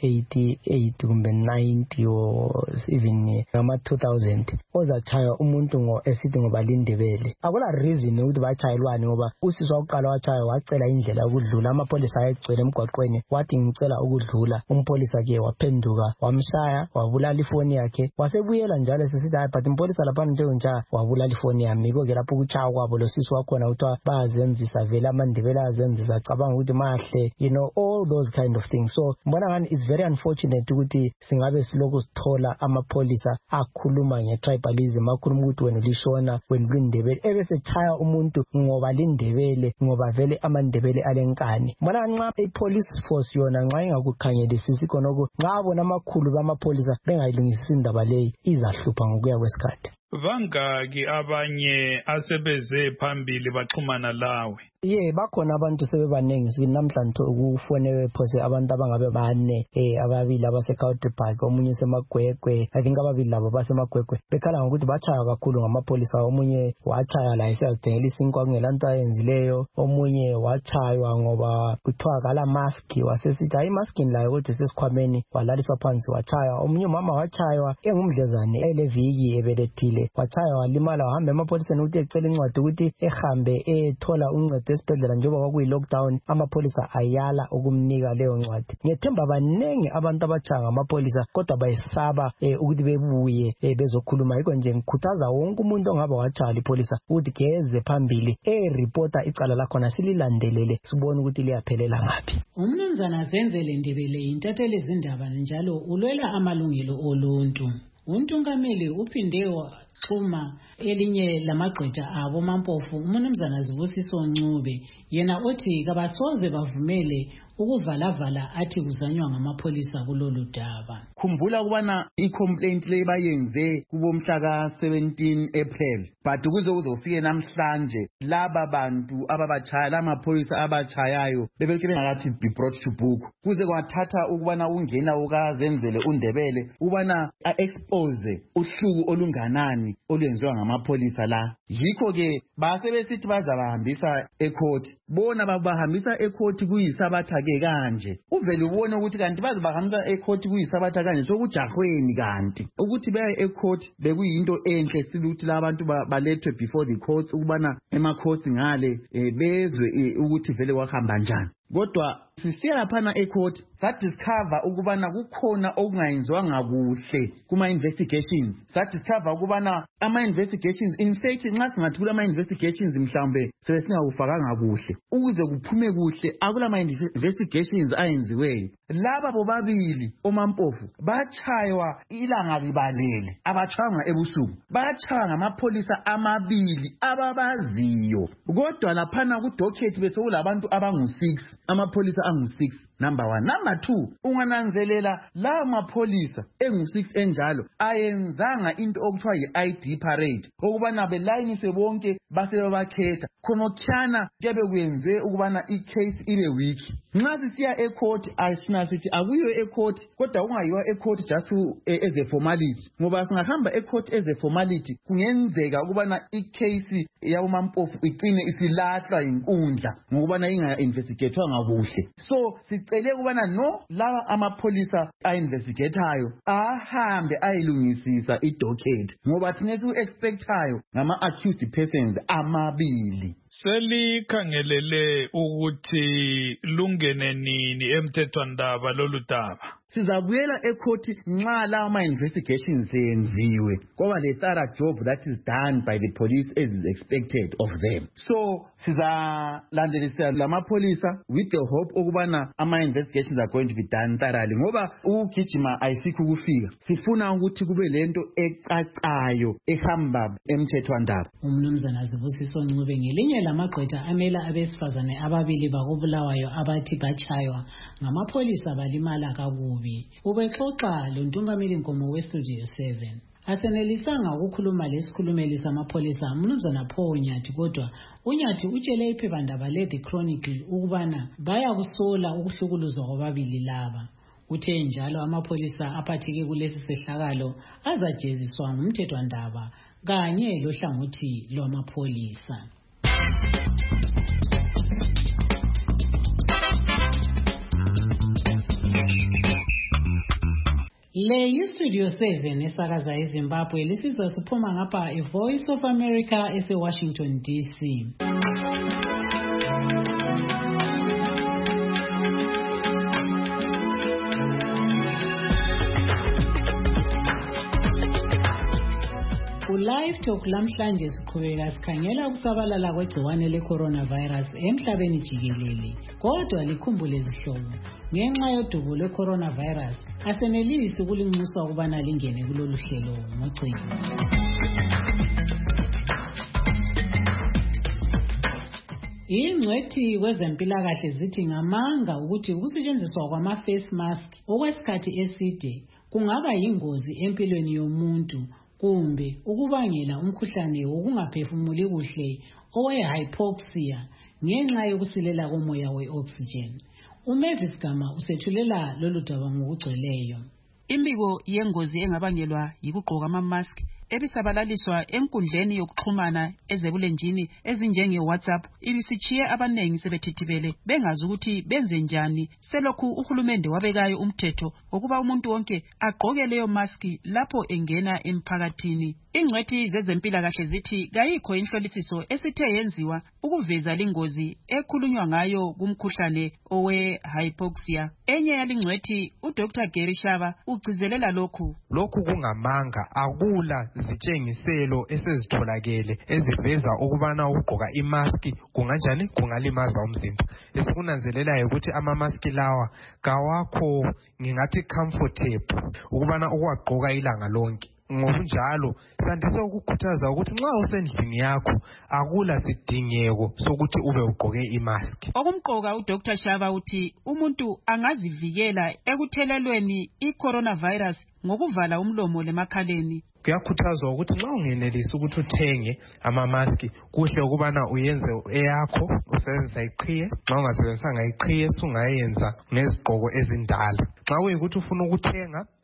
88 kumbe 90 or even ngama 2000 ozatshaya umuntu esithi ngoba lindebele. Akula reason ukuthi batshayelwane ngoba usisi wakuqala watshaya wacela indlela yokudlula amapholisa ayegcwele emgwaqweni wathi ngicela ukudlula umpholisa ke waphenduka wamshaya wabulala ifoni yakhe wasebuyela njalo sisithi hayi but umpholisa lapha njengontshaya wabulala ifoni yami. Yiko ke lapho ukutshaya kwabo lo sisi wakhona ukuthi bayazenzisa vele amandebele ayazenzisa cabanga ukuthi mahle all those kind of things. So mbona ngani it's very unfortunate ukuthi singabe siloku sithola amapholisa akhuluma ngetribalism akhuluma ukuthi wena ulishona wena ulindebele ebesechaya umuntu ngoba lindebele ngoba vele amandebele alenkani. Mbona nxa ipolice force yona nxa ingakukhangelisisi khonoko nxa bona amakhulu bamapholisa bengayilungisisi indaba leyi izahlupha ngokuya kwesikhathi. Bangaki abanye asebeze phambili baxhumana lawe? Bakhona abantu sebebanengi sibili namhlanje ukufonewe phose abantu abangabe bane ababili abaseCowdray Park omunye semagwegwe I think ababili labo basemagwegwe bekhala ngokuthi bachaya kakhulu ngamapholisa. Omunye wachaya la esiyazithengela isinkwa kungelanto ayenzileyo, omunye wachaywa ngoba kuthiwa kala mask wasesithi hayi mask layo kodwa sesikhwameni walaliswa phansi wachaywa. Omunye umama wachaywa engumdlezane eleviki ebelethile wachaywa walimala wahamba emapholiseni ukuthi ecela incwadi ukuthi ehambe ethola uncedo esibhedlela njengoba kwakuyi-lockdown amapholisa ayala ukumnika leyo ncwadi. Ngethemba banengi abantu abachaya ngamapholisa kodwa bayesaba ukuthi bebuye bezokhuluma. Yikho nje ngikhuthaza wonke umuntu ongaba wachaya ipholisa ukuthi geze phambili reporta icala lakhona sililandelele sibone ukuthi liyaphelela ngaphi. Umnumzana Zenzele Ndebele intatheli izindaba njalo ulwela amalungelo oluntu. Untungameli uphinde waxhuma elinye lamagqwetha abo mampofu umnumzana Zibusiso Ncube yena othi kabasoze bavumele ukuvalavala athi kuzanywa ngamapholisa kulolu daba. Khumbula ukubana i-complaint le bayenze kubomhla ka-17 April but kuze kuzofike namhlanje laba bantu ababachaya amapholisa abachayayo bebelike bengakathi be brought to book. Kuze kwathatha ukubana ungena ukazenzele undebele ubana a-expose uhluku olunganani bani olwenziwa ngamapholisa la. Yikho-ke basebesithi bazabahambisa ecourt. Bona babahambisa ecourt kuyisabatha-ke kanje. Uvele ubone ukuthi kanti bazabahambisa ecourt kuyisabatha kanje sokujahweni kanti. Ukuthi beye ecourt bekuyinto enhle siluthi labantu balethwe before the courts ukubana ema-courts ngale bezwe ukuthi vele kwahamba njani. Kodwa sisiya laphana ecourt sadiscover ukubana kukhona okungayenziwanga kuhle kuma-investigations. Sadiscover ukubana ama-investigations, in fact nxa singathi kulama-investigations mhlawumbe sebesingakufakanga kuhle ukuze kuphume kuhle akulama-investigations ayenziweyo. Laba bobabili oMampofu bachaywa ilanga libalele, abatshaywa ebusuku, bachaywa ngamapholisa amabili ababaziyo. Kodwa laphana kudocket besokulabantu abangu-6, amapholisa angu-6. Number 1. Number 2, ungananzelela la mapholisa engu-6 enjalo ayenzanga into okuthiwa yi-ID parade ukubana belayiniswe bonke basebabakhetha. Khonokhyana kuyabe kuyenze ukubana i-case ibe weak. Nxa sisiya ecourt asina sithi akuyo ecourt kodwa ungayiwa ecourt just as a formality, ngoba singahamba ecourt as a formality kungenzeka ukubana i-case yawoMampofu iqine isilahlwa inkundla ngokubana inga-investigatwanga kuhle. So sicele ukubana no laba amapholisa a-investigatayo ahambe ayilungisisa idocket ngoba thina siku-expectayo ngama-accused persons amabili. Selikhangelele ukuthi lungene nini emthethwandaba lolu daba? Sizabuyela ecourt nxa lawo ama-investigations yenziwe kwaba le thorough job that is done by the police as is expected of them. So sizalandelisela lamapholisa with the hope ukubana ama-investigations are going to be done thoroughly ngoba ukugijima ayisikho ukufika. Sifuna ukuthi kube lento ecacayo ehamba emthethwandaba. Umnumzana Zibusiso Ncube ngelinye lamagqwetha amela abesifazane ababili bakobulawayo abathi bachaywa ngamapholisa balimala kakubi. Ubexoxa loNtungameli Nkomo weStudio 7. Asenelisanga ukukhuluma lesikhulumeli samapholisa umnumzana Paul Nyathi, kodwa uNyathi utshele iphephandaba le-The Chronicle ukubana bayakusola ukuhlukuluzwa kwababili laba. Uthe njalo amapholisa aphatheke kulesi sehlakalo azajeziswa ngumthethwandaba kanye lohlangothi lwamapholisa. Le yiStudio 7 esakaza eZimbabwe lisizwa siphuma ngapha eVoice of America eseWashington DC. Live Talk lamhlanje siqhubeka sikhangela ukusabalala kwegciwane le-coronavirus emhlabeni jikelele. Kodwa likhumbule izihlobo, ngenxa yodubo lwe-coronavirus asenelisi ukulinxusa ukubana lingene kulolu hlelo ngocingo. Ingcwethi kwezempilakahle zithi ngamanga ukuthi ukusetshenziswa kwama-face mask okwesikhathi eside kungaba yingozi empilweni yomuntu kumbe ukubangela umkhuhlane wokungaphefumuli kuhle owe-hypoxia ngenxa yokusilela komoya we-oxygen. uMavis Gama usethulela lolu daba ngokugcweleyo. Imbiko yengozi engabangelwa yikugqoka ama-mask ebisabalaliswa enkundleni yokuxhumana ezebulenjini ezinjenge WhatsApp ibisitshiye abanengi sebethithibele bengazi ukuthi benze njani selokhu uhulumende wabekayo umthetho ukuba umuntu wonke agqoke leyo mask lapho engena emphakathini. Ingcwethi zezempilakahle zithi kayikho inhlolisiso esithe yenziwa ukuveza lingozi ekhulunywa ngayo kumkhuhlane owe-hypoxia. Enye yalingcwethi uDr. Gary Shaba ugcizelela lokhu kungamanga, akula zitshengiselo esezitholakele eziveza ukubana ukugqoka imaski kunganjani kungalimaza umzimba. Esikunanzelelayo ukuthi ama-maski lawa kawakho ngingathi comfortable ukubana ukuwagqoka ilanga lonke. Ngokunjalo sandise ukukhuthaza ukuthi nxa usendlini yakho akula sidingeko sokuthi ube ugqoke imask. Okumqoka uDr. Shaba uthi umuntu angazivikela ekuthelelweni i-coronavirus ngokuvala umlomo lemakhaleni. Kuyakhuthazwa ukuthi nxa ungenelisi ukuthi uthenge ama-maski kuhle ukubana uyenze eyakho usebenzisa iqhiye. Nxa ungasebenzisanga iqhiye sungayenza ngezigqoko ezindala. Nxa kuyikuthi ufuna ukuthenga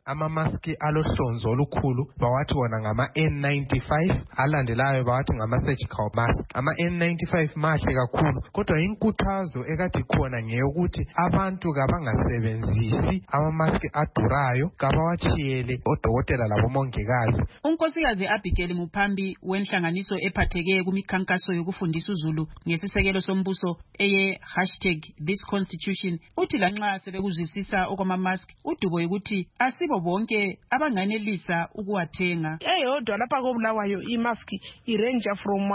amamaski alohlonzo olukhulu bawathi wona ngama N95, alandelayo bawathi ngama surgical mask. Ama N95 mahle kakhulu, kodwa inkuthazo ekade khona ngeyokuthi abantu kabangasebenzisi amamaski adurayo, kabawachiyele odokotela labomongikazi. Unkosikazi Abigail Mupambi wenhlanganiso ephatheke kumikhankaso yokufundisa uZulu ngesisekelo sombuso eye #ThisConstitution uthi lanxa sebekuzwisisa okwamamask udubo ukuthi asibo bonke abanganelisa ukuwathenga. Eyodwa lapha koBulawayo imask irange from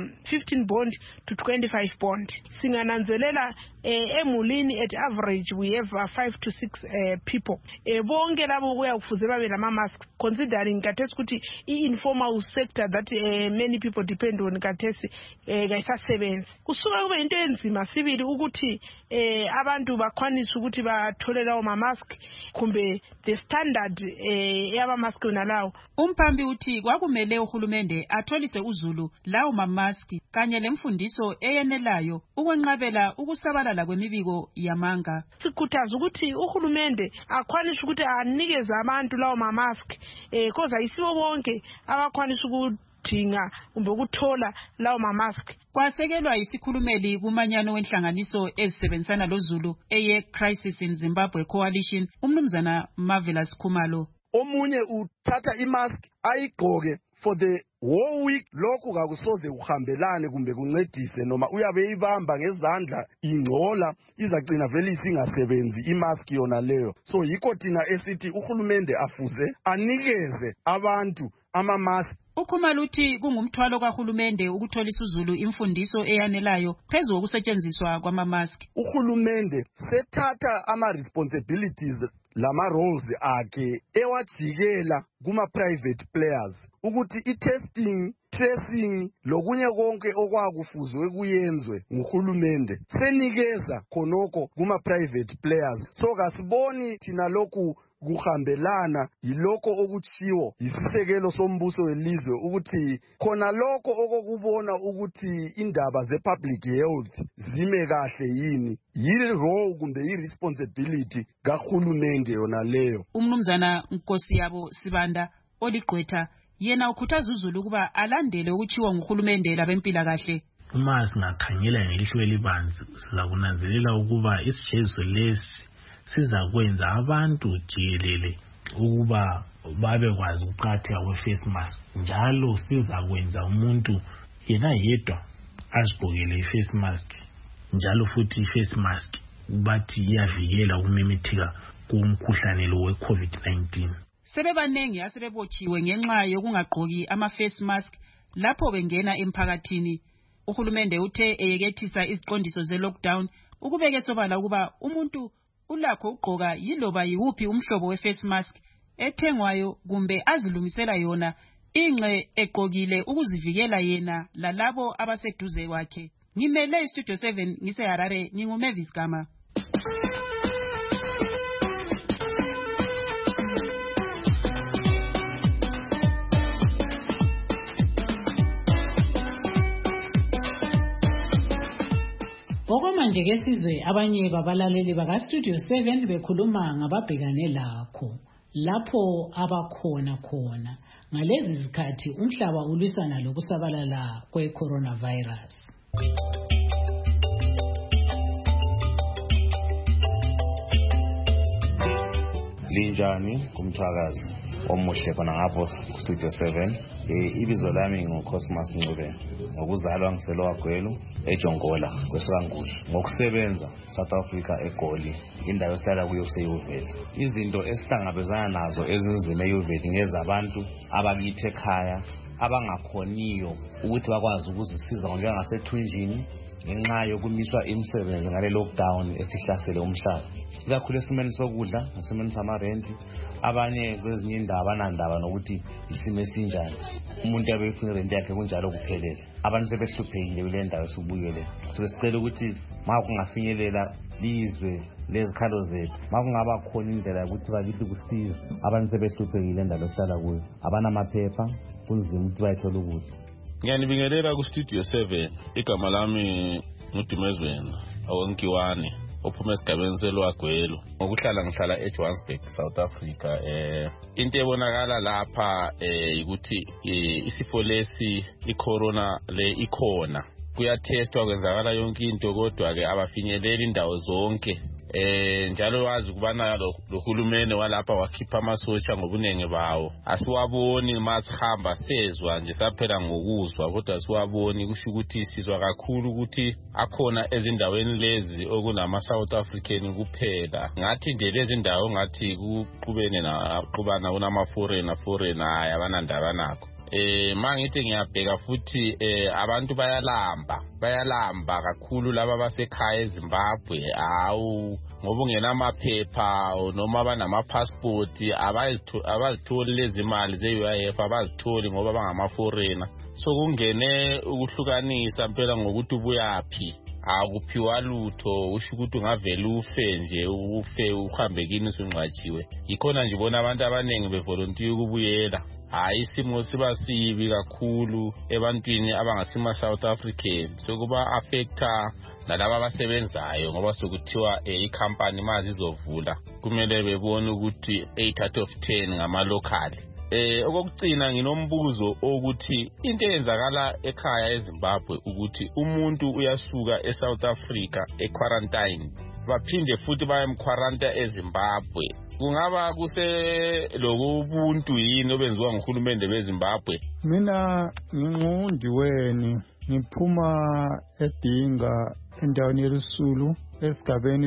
15 bond to 25 bond. Singananzelela emulini at average we have 5 to 6 people. Bonke labo kuyakufuze babe lama mask considering kathesi ukuthi informal sector that many people depend on kathesi kayisasebenzi. Kusuka kube into enzima sibili ukuthi abantu bakwanisa ukuthi bathole lawo ma mask kumbe the standard yaba mask nalawo. Umpambi uthi kwakumele uhulumende atholise uZulu lawo ma mask kanye lemfundiso eyenelayo ukwenqabela ukusabalala kwemibiko yamanga. Sikhuthaza ukuthi uhulumende akwanisa ukuthi anikeze abantu lawo ma mask because ayisibo bonke abakwanisa ukudinga kumbe ukuthola lawo ma mask. Kwasekelwa isikhulumeli kumanyano wenhlanganiso ezisebenzisana loZulu eye Crisis in Zimbabwe Coalition umnumzana Marvelous Khumalo. Omunye uthatha imask ayigqoke for the whole week, lokhu kakusoze uhambelane kumbe kuncedise noma uyabe ibamba ngezandla ingcola izagcina vele isingasebenzi imask yona leyo. So yikho thina esithi uhulumende afuze anikeze abantu ama-mask. Ukhumalo uthi kungumthwalo kahulumende ukutholisa uZulu imfundiso eyanelayo phezu kokusetshenziswa kwama-mask. Uhulumende sethatha ama-responsibilities lama roles akhe ewajikela kuma-private players ukuthi i-testing, tracing lokunye konke okwakufuzwe kuyenzwe nguhulumende senikeza khonoko kuma-private players. So kasiboni thina lokhu kuhambelana yiloko okutshiwo yisisekelo sombuso welizwe ukuthi khona lokho okokubona ukuthi indaba ze-public health zime kahle yini yi-role kumbe yi-responsibility kahulumende yona leyo. Umnumzana Nkosiyabo Sibanda oligqwetha yena ukhuthaza uZulu ukuba alandele ukutshiwo nguhulumende labempilakahle. Uma singakhangela ngelihlo elibanzi siza kunanzelela ukuba isijeziso lesi sizakwenza abantu jikelele ukuba babekwazi ukuqakatheka kwe-face mask, njalo sizakwenza umuntu yena yedwa azigqokele i-face mask, njalo futhi i-face mask bathi iyavikela ukumemetheka kumkhuhlane lo we-COVID-19. Sebebanengi asebebotshiwe ngenxa yokungagqoki ama-face mask lapho bengena emphakathini. Uhulumende uthe eyekethisa iziqondiso ze-lockdown ukubeke sobala ukuba umuntu ulakho ugqoka yiloba yiwuphi umhlobo we-face mask ethengwayo kumbe azilungisela yona inxe egqokile ukuzivikela yena lalabo abaseduze kwakhe. Ngimele iStudio 7 ngiseHarare nginguMavis Gama. Okwamanje ke sizwe abanye babalaleli bakaStudio 7 bekhuluma ngababhekane lakho lapho abakhona khona ngalezi zikhathi umhlaba ulwisana lokusabalala kwe-coronavirus. Linjani kumthwakazi omuhle khona ngapho Studio 7. Ibizo lami nguCosmas Ncube, ngokuzalwa ngiselwa Gwelu eJongola kweSangudla, ngokusebenza South Africa eGoli, indawo esihlala kuyo kuseYuveli. Izinto esihlangabezana nazo ezinzima eYuveli ngezabantu abakithi ekhaya abangakhoniyo ukuthi bakwazi ukuzisiza njengasethunjini ngenxa yokumiswa imisebenzi ngale lockdown esihlasele umhlaba, ikakhulu esimeni sokudla nasemeni samarenti. Abanye kwezinye indawo abanandaba nokuthi isimo esinjani, umuntu abefuna irenti yakhe kunjalo kuphelele. Abantu sebehluphekile kule ndawo esibuyele, sibesicela ukuthi ma kungafinyelela lizwe lezikhalo zethu, ma kungaba khona indlela yokuthi bakithi kusiza abantu sebehluphekile endawo esihlala kuyo, abanamaphepha kunzima ukuthi bayithole ukudla. Ngiyanibingelela kuStudio 7. Igama lami nguDumezweni Awonkiwane. ophuma esigabeni selwagwelo ngokuhlala ngihlala eJohannesburg South Africa. Into ebonakala lapha ukuthi isifo lesi icorona le ikhona, kuyatestwa kwenzakala yonke into, kodwa ke abafinyeleli indawo zonke. Njalo wazi kubana lohulumene walapha wakhipha amasotsha ngobunenge bawo, asiwaboni masihamba sezwa nje saphela ngokuzwa, kodwa asiwaboni. Kusho ukuthi sizwa kakhulu ukuthi akhona ezindaweni lezi okunama South African kuphela. Ngathi nje lezi ndawo ngathi kuqubene naqubana kunama foreigner haya abanandaba nakho. Mangithi ngiyabheka futhi abantu bayalamba kakhulu laba basekhaya eZimbabwe, ngoba ungenamaphepha noma banama passport abazitholi lezi imali ze-UIF, abazitholi ngoba bangama-foreigner. So kungene ukuhlukanisa mpela ngokuthi ubuyaphi, akuphiwa lutho. Usho ukuthi ungavela ufe nje, uhambe kini usungcwatshiwe. Yikhona nje ubona abantu abaningi bevolontiya ukubuyela. Isimo siba sibi kakhulu ebantwini abangasima South African, sokuba affecta nalabo abasebenzayo, ngoba sokuthiwa ikhampani mazi izovula kumele bebone ukuthi 8 out of 10 ngama local. Okugcina nginombuzo ukuthi into eyenzakala ekhaya eZimbabwe ukuthi umuntu uyasuka eSouth Africa equarantine, baphinde futhi bayemquarantine eZimbabwe. Kungaba kuselokubuntu yini obenziwa nguhulumende beZimbabwe? Mina nginqundiweni, ngiphuma eDinga endaweni yeLusulu esigabeni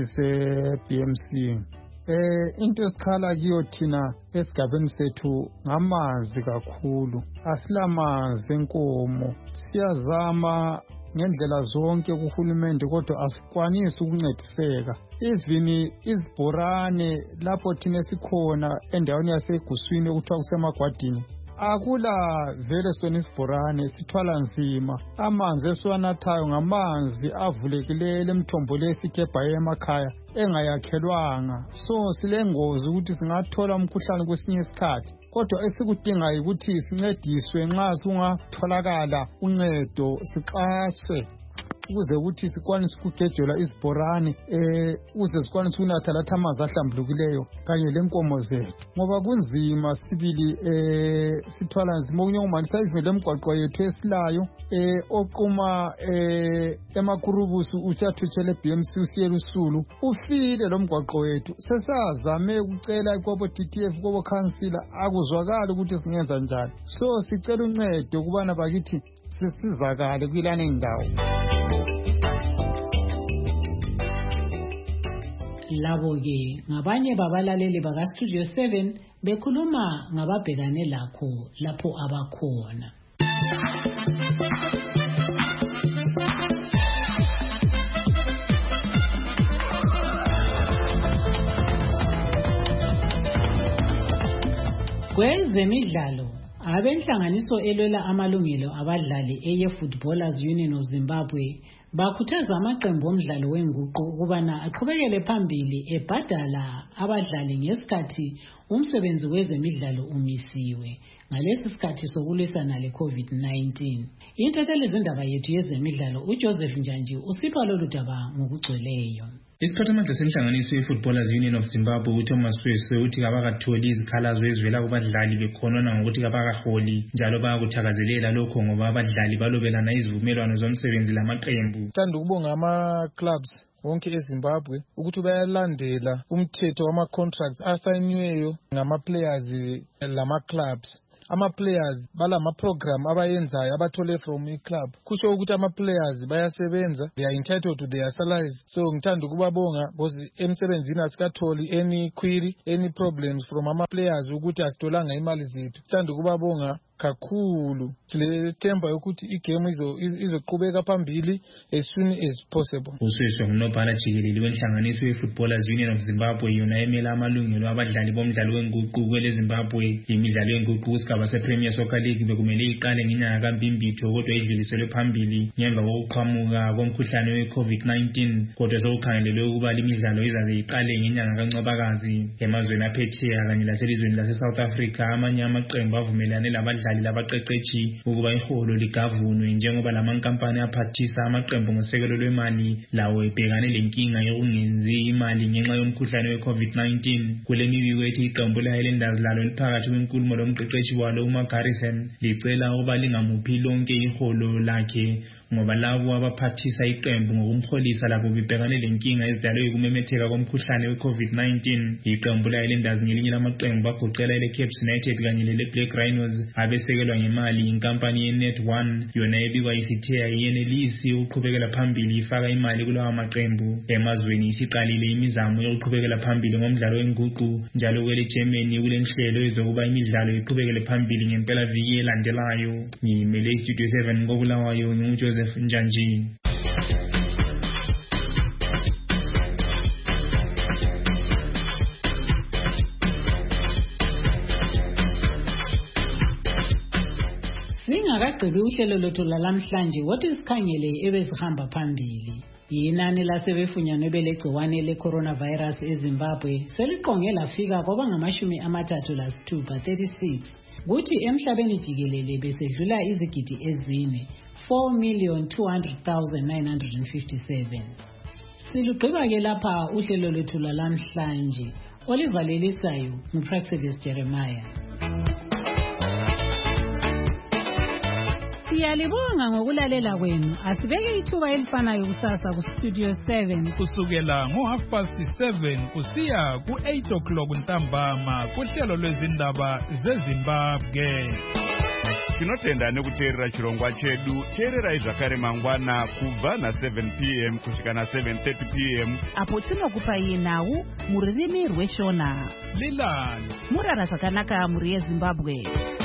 se-BMC. Into esikhala kiyo thina esigabeni sethu ngamanzi kakhulu, asilamanzi enkomo. Siyazama ngendlela zonke kuhulumende kodwa asikwanisi ukuncediseka. Even izibhorane lapho thina esikhona endaweni yaseguswini okuthiwa kusemagwadini, akula vele sona isibhorane, sithwala nzima. Amanzi esiwanathayo ngamanzi avulekileyo emthombo lesikebha emakhaya engayakhelwanga. So silengozi ukuthi singathola umkhuhlane kwesinye isikhathi, kodwa esikudingayo ukuthi sincediswe. Nxa kungatholakala uncedo sixaswe ukuze ukuthi sikwanise ukugejela izibhorane ukuze sikwanise ukunatha lathi amanzi ahlambulukileyo kanye lenkomo zethu, ngoba kunzima sibili sithwala nzima. Okunye umanisa ivele emgwaqo yethu esilayo oquma emakurubusu utshathutshele eBMC usiye Lusulu, ufile lo mgwaqo wethu. Sesazame ukucela kobo TTF kobo council, akuzwakala ukuthi singenza njani. So sicela uncedo kubana bakithi sisizakale kwilana indawo. Labo ke ngabanye babalaleli baka Studio 7 bekhuluma ngababhekane lakho lapho abakhona. Kwezemidlalo, abenhlanganiso elwela amalungelo abadlali eye-Footballers Union of Zimbabwe bakhuthaza amaqembu omdlalo wenguqu ukubana aqhubekele phambili ebhadala abadlali ngesikhathi umsebenzi wezemidlalo umisiwe ngalesi sikhathi sokulwisana le-COVID-19. Intatheli zindaba yethu yezemidlalo uJoseph Njanji usipha lolu daba ngokugcweleyo. Isiphathamandla senhlanganiso ye-Footballers Union of Zimbabwe uThomas Sweswe uthi kabakatholi izikhalazo ezivela kubadlali bekhonona ngokuthi kabakaholi njalo bayakuthakazelela lokho ngoba abadlali balobelana izivumelwano zomsebenzi lamaqembu. Ngithanda ukubonga ama-clubs wonke eZimbabwe ukuthi bayalandela umthetho wama-contracts asayiniweyo ngama-players lama-clubs. Ama-players balama-program abayenzayo abathole from i-club. Kusho ukuthi ama-players bayasebenza, they are entitled to their salaries. So ngithanda ukubabonga because emsebenzini asikatholi any query, any problems from ama-players ukuthi asitolanga imali zethu. Ngithanda ukubabonga kakhulu. Silethemba yokuthi igame izoqhubeka phambili as soon as possible. Usweswe ngunobhala jikelele wenhlanganiso ye-Footballers Union of Zimbabwe yona emela amalungelo abadlali bomdlalo wenguqu kwele Zimbabwe. Imidlalo yenguqu kusigaba se-Premier Soccer League bekumele iqale ngenyanga kaMbimbitho kodwa idluliselwe phambili ngemva kokuqhamuka komkhuhlane we-COVID-19, kodwa sokukhangelelwe ukuba imidlalo izaze iqale ngenyanga kaNcwabakazi emazweni aphetsheya kanye laselizweni lase-South Africa. Amanye amaqembu avumelane labadlali abadlali labaqeqetshi ukuba iholo ligavunwe njengoba lamankampani aphathisa amaqembu ngosekelo lwemali lawo ebhekane lenkinga yokungenzi imali ngenxa yomkhuhlane we-COVID-19. Kule mibiko ethi iqembu le-Highlanders lalo liphakathi kwenkulumo lomqeqeshi walo uMagarrison licela ukuba lingamuphi lonke iholo lakhe ngoba labo abaphathisa iqembu ngokumholisa labo bebhekane lenkinga ezidalwe ukumemetheka komkhuhlane we-COVID-19. Iqembu le-Highlanders ngelinye lamaqembu agoqela ele-Caps United kanye lele-Black Rhinos abesekelwa ngemali inkampani ye-Net1 yona ebikwa isithe ayenelisi ukuqhubekela phambili ifaka imali kulawa maqembu. Emazweni isiqalile imizamo yokuqhubekela phambili ngomdlalo wenguqu njalo kwele Germany kule nhlelo ezokuba imidlalo iqhubekele phambili ngempela viki elandelayo. Ngimele Studio 7 koBulawayo nginguJoseph Njanjini. Singakagqibi uhlelo lwethu lalamhlanje wothi sikhangele ebezihamba phambili. Inani lasebefunyanwe belegciwane le-coronavirus eZimbabwe seliqonge lafika kwaba ngama-36, 36. Kuthi emhlabeni jikelele besedlula izigidi ezine 4,200,957. Silugqiba ke lapha uhlelo lwethu lalamhlanje olivalelisayo nguPraxedis Jeremiah. Siyalibonga ngokulalela kwenu. Asibeke ithuba elifanayo kusasa kuStudio 7 kusukela ngo7:30 kusiya ku8 ntambama kuhlelo lwezindaba zeZimbabwe. Tinotenda nekuteerera chirongwa chedu. Teererai zvakare mangwana kubva na7 p.m. kusvika na7:30 p.m. apo tinokupai nhau muririmi rweshona. Lilani murara zvakanaka muri yeZimbabwe.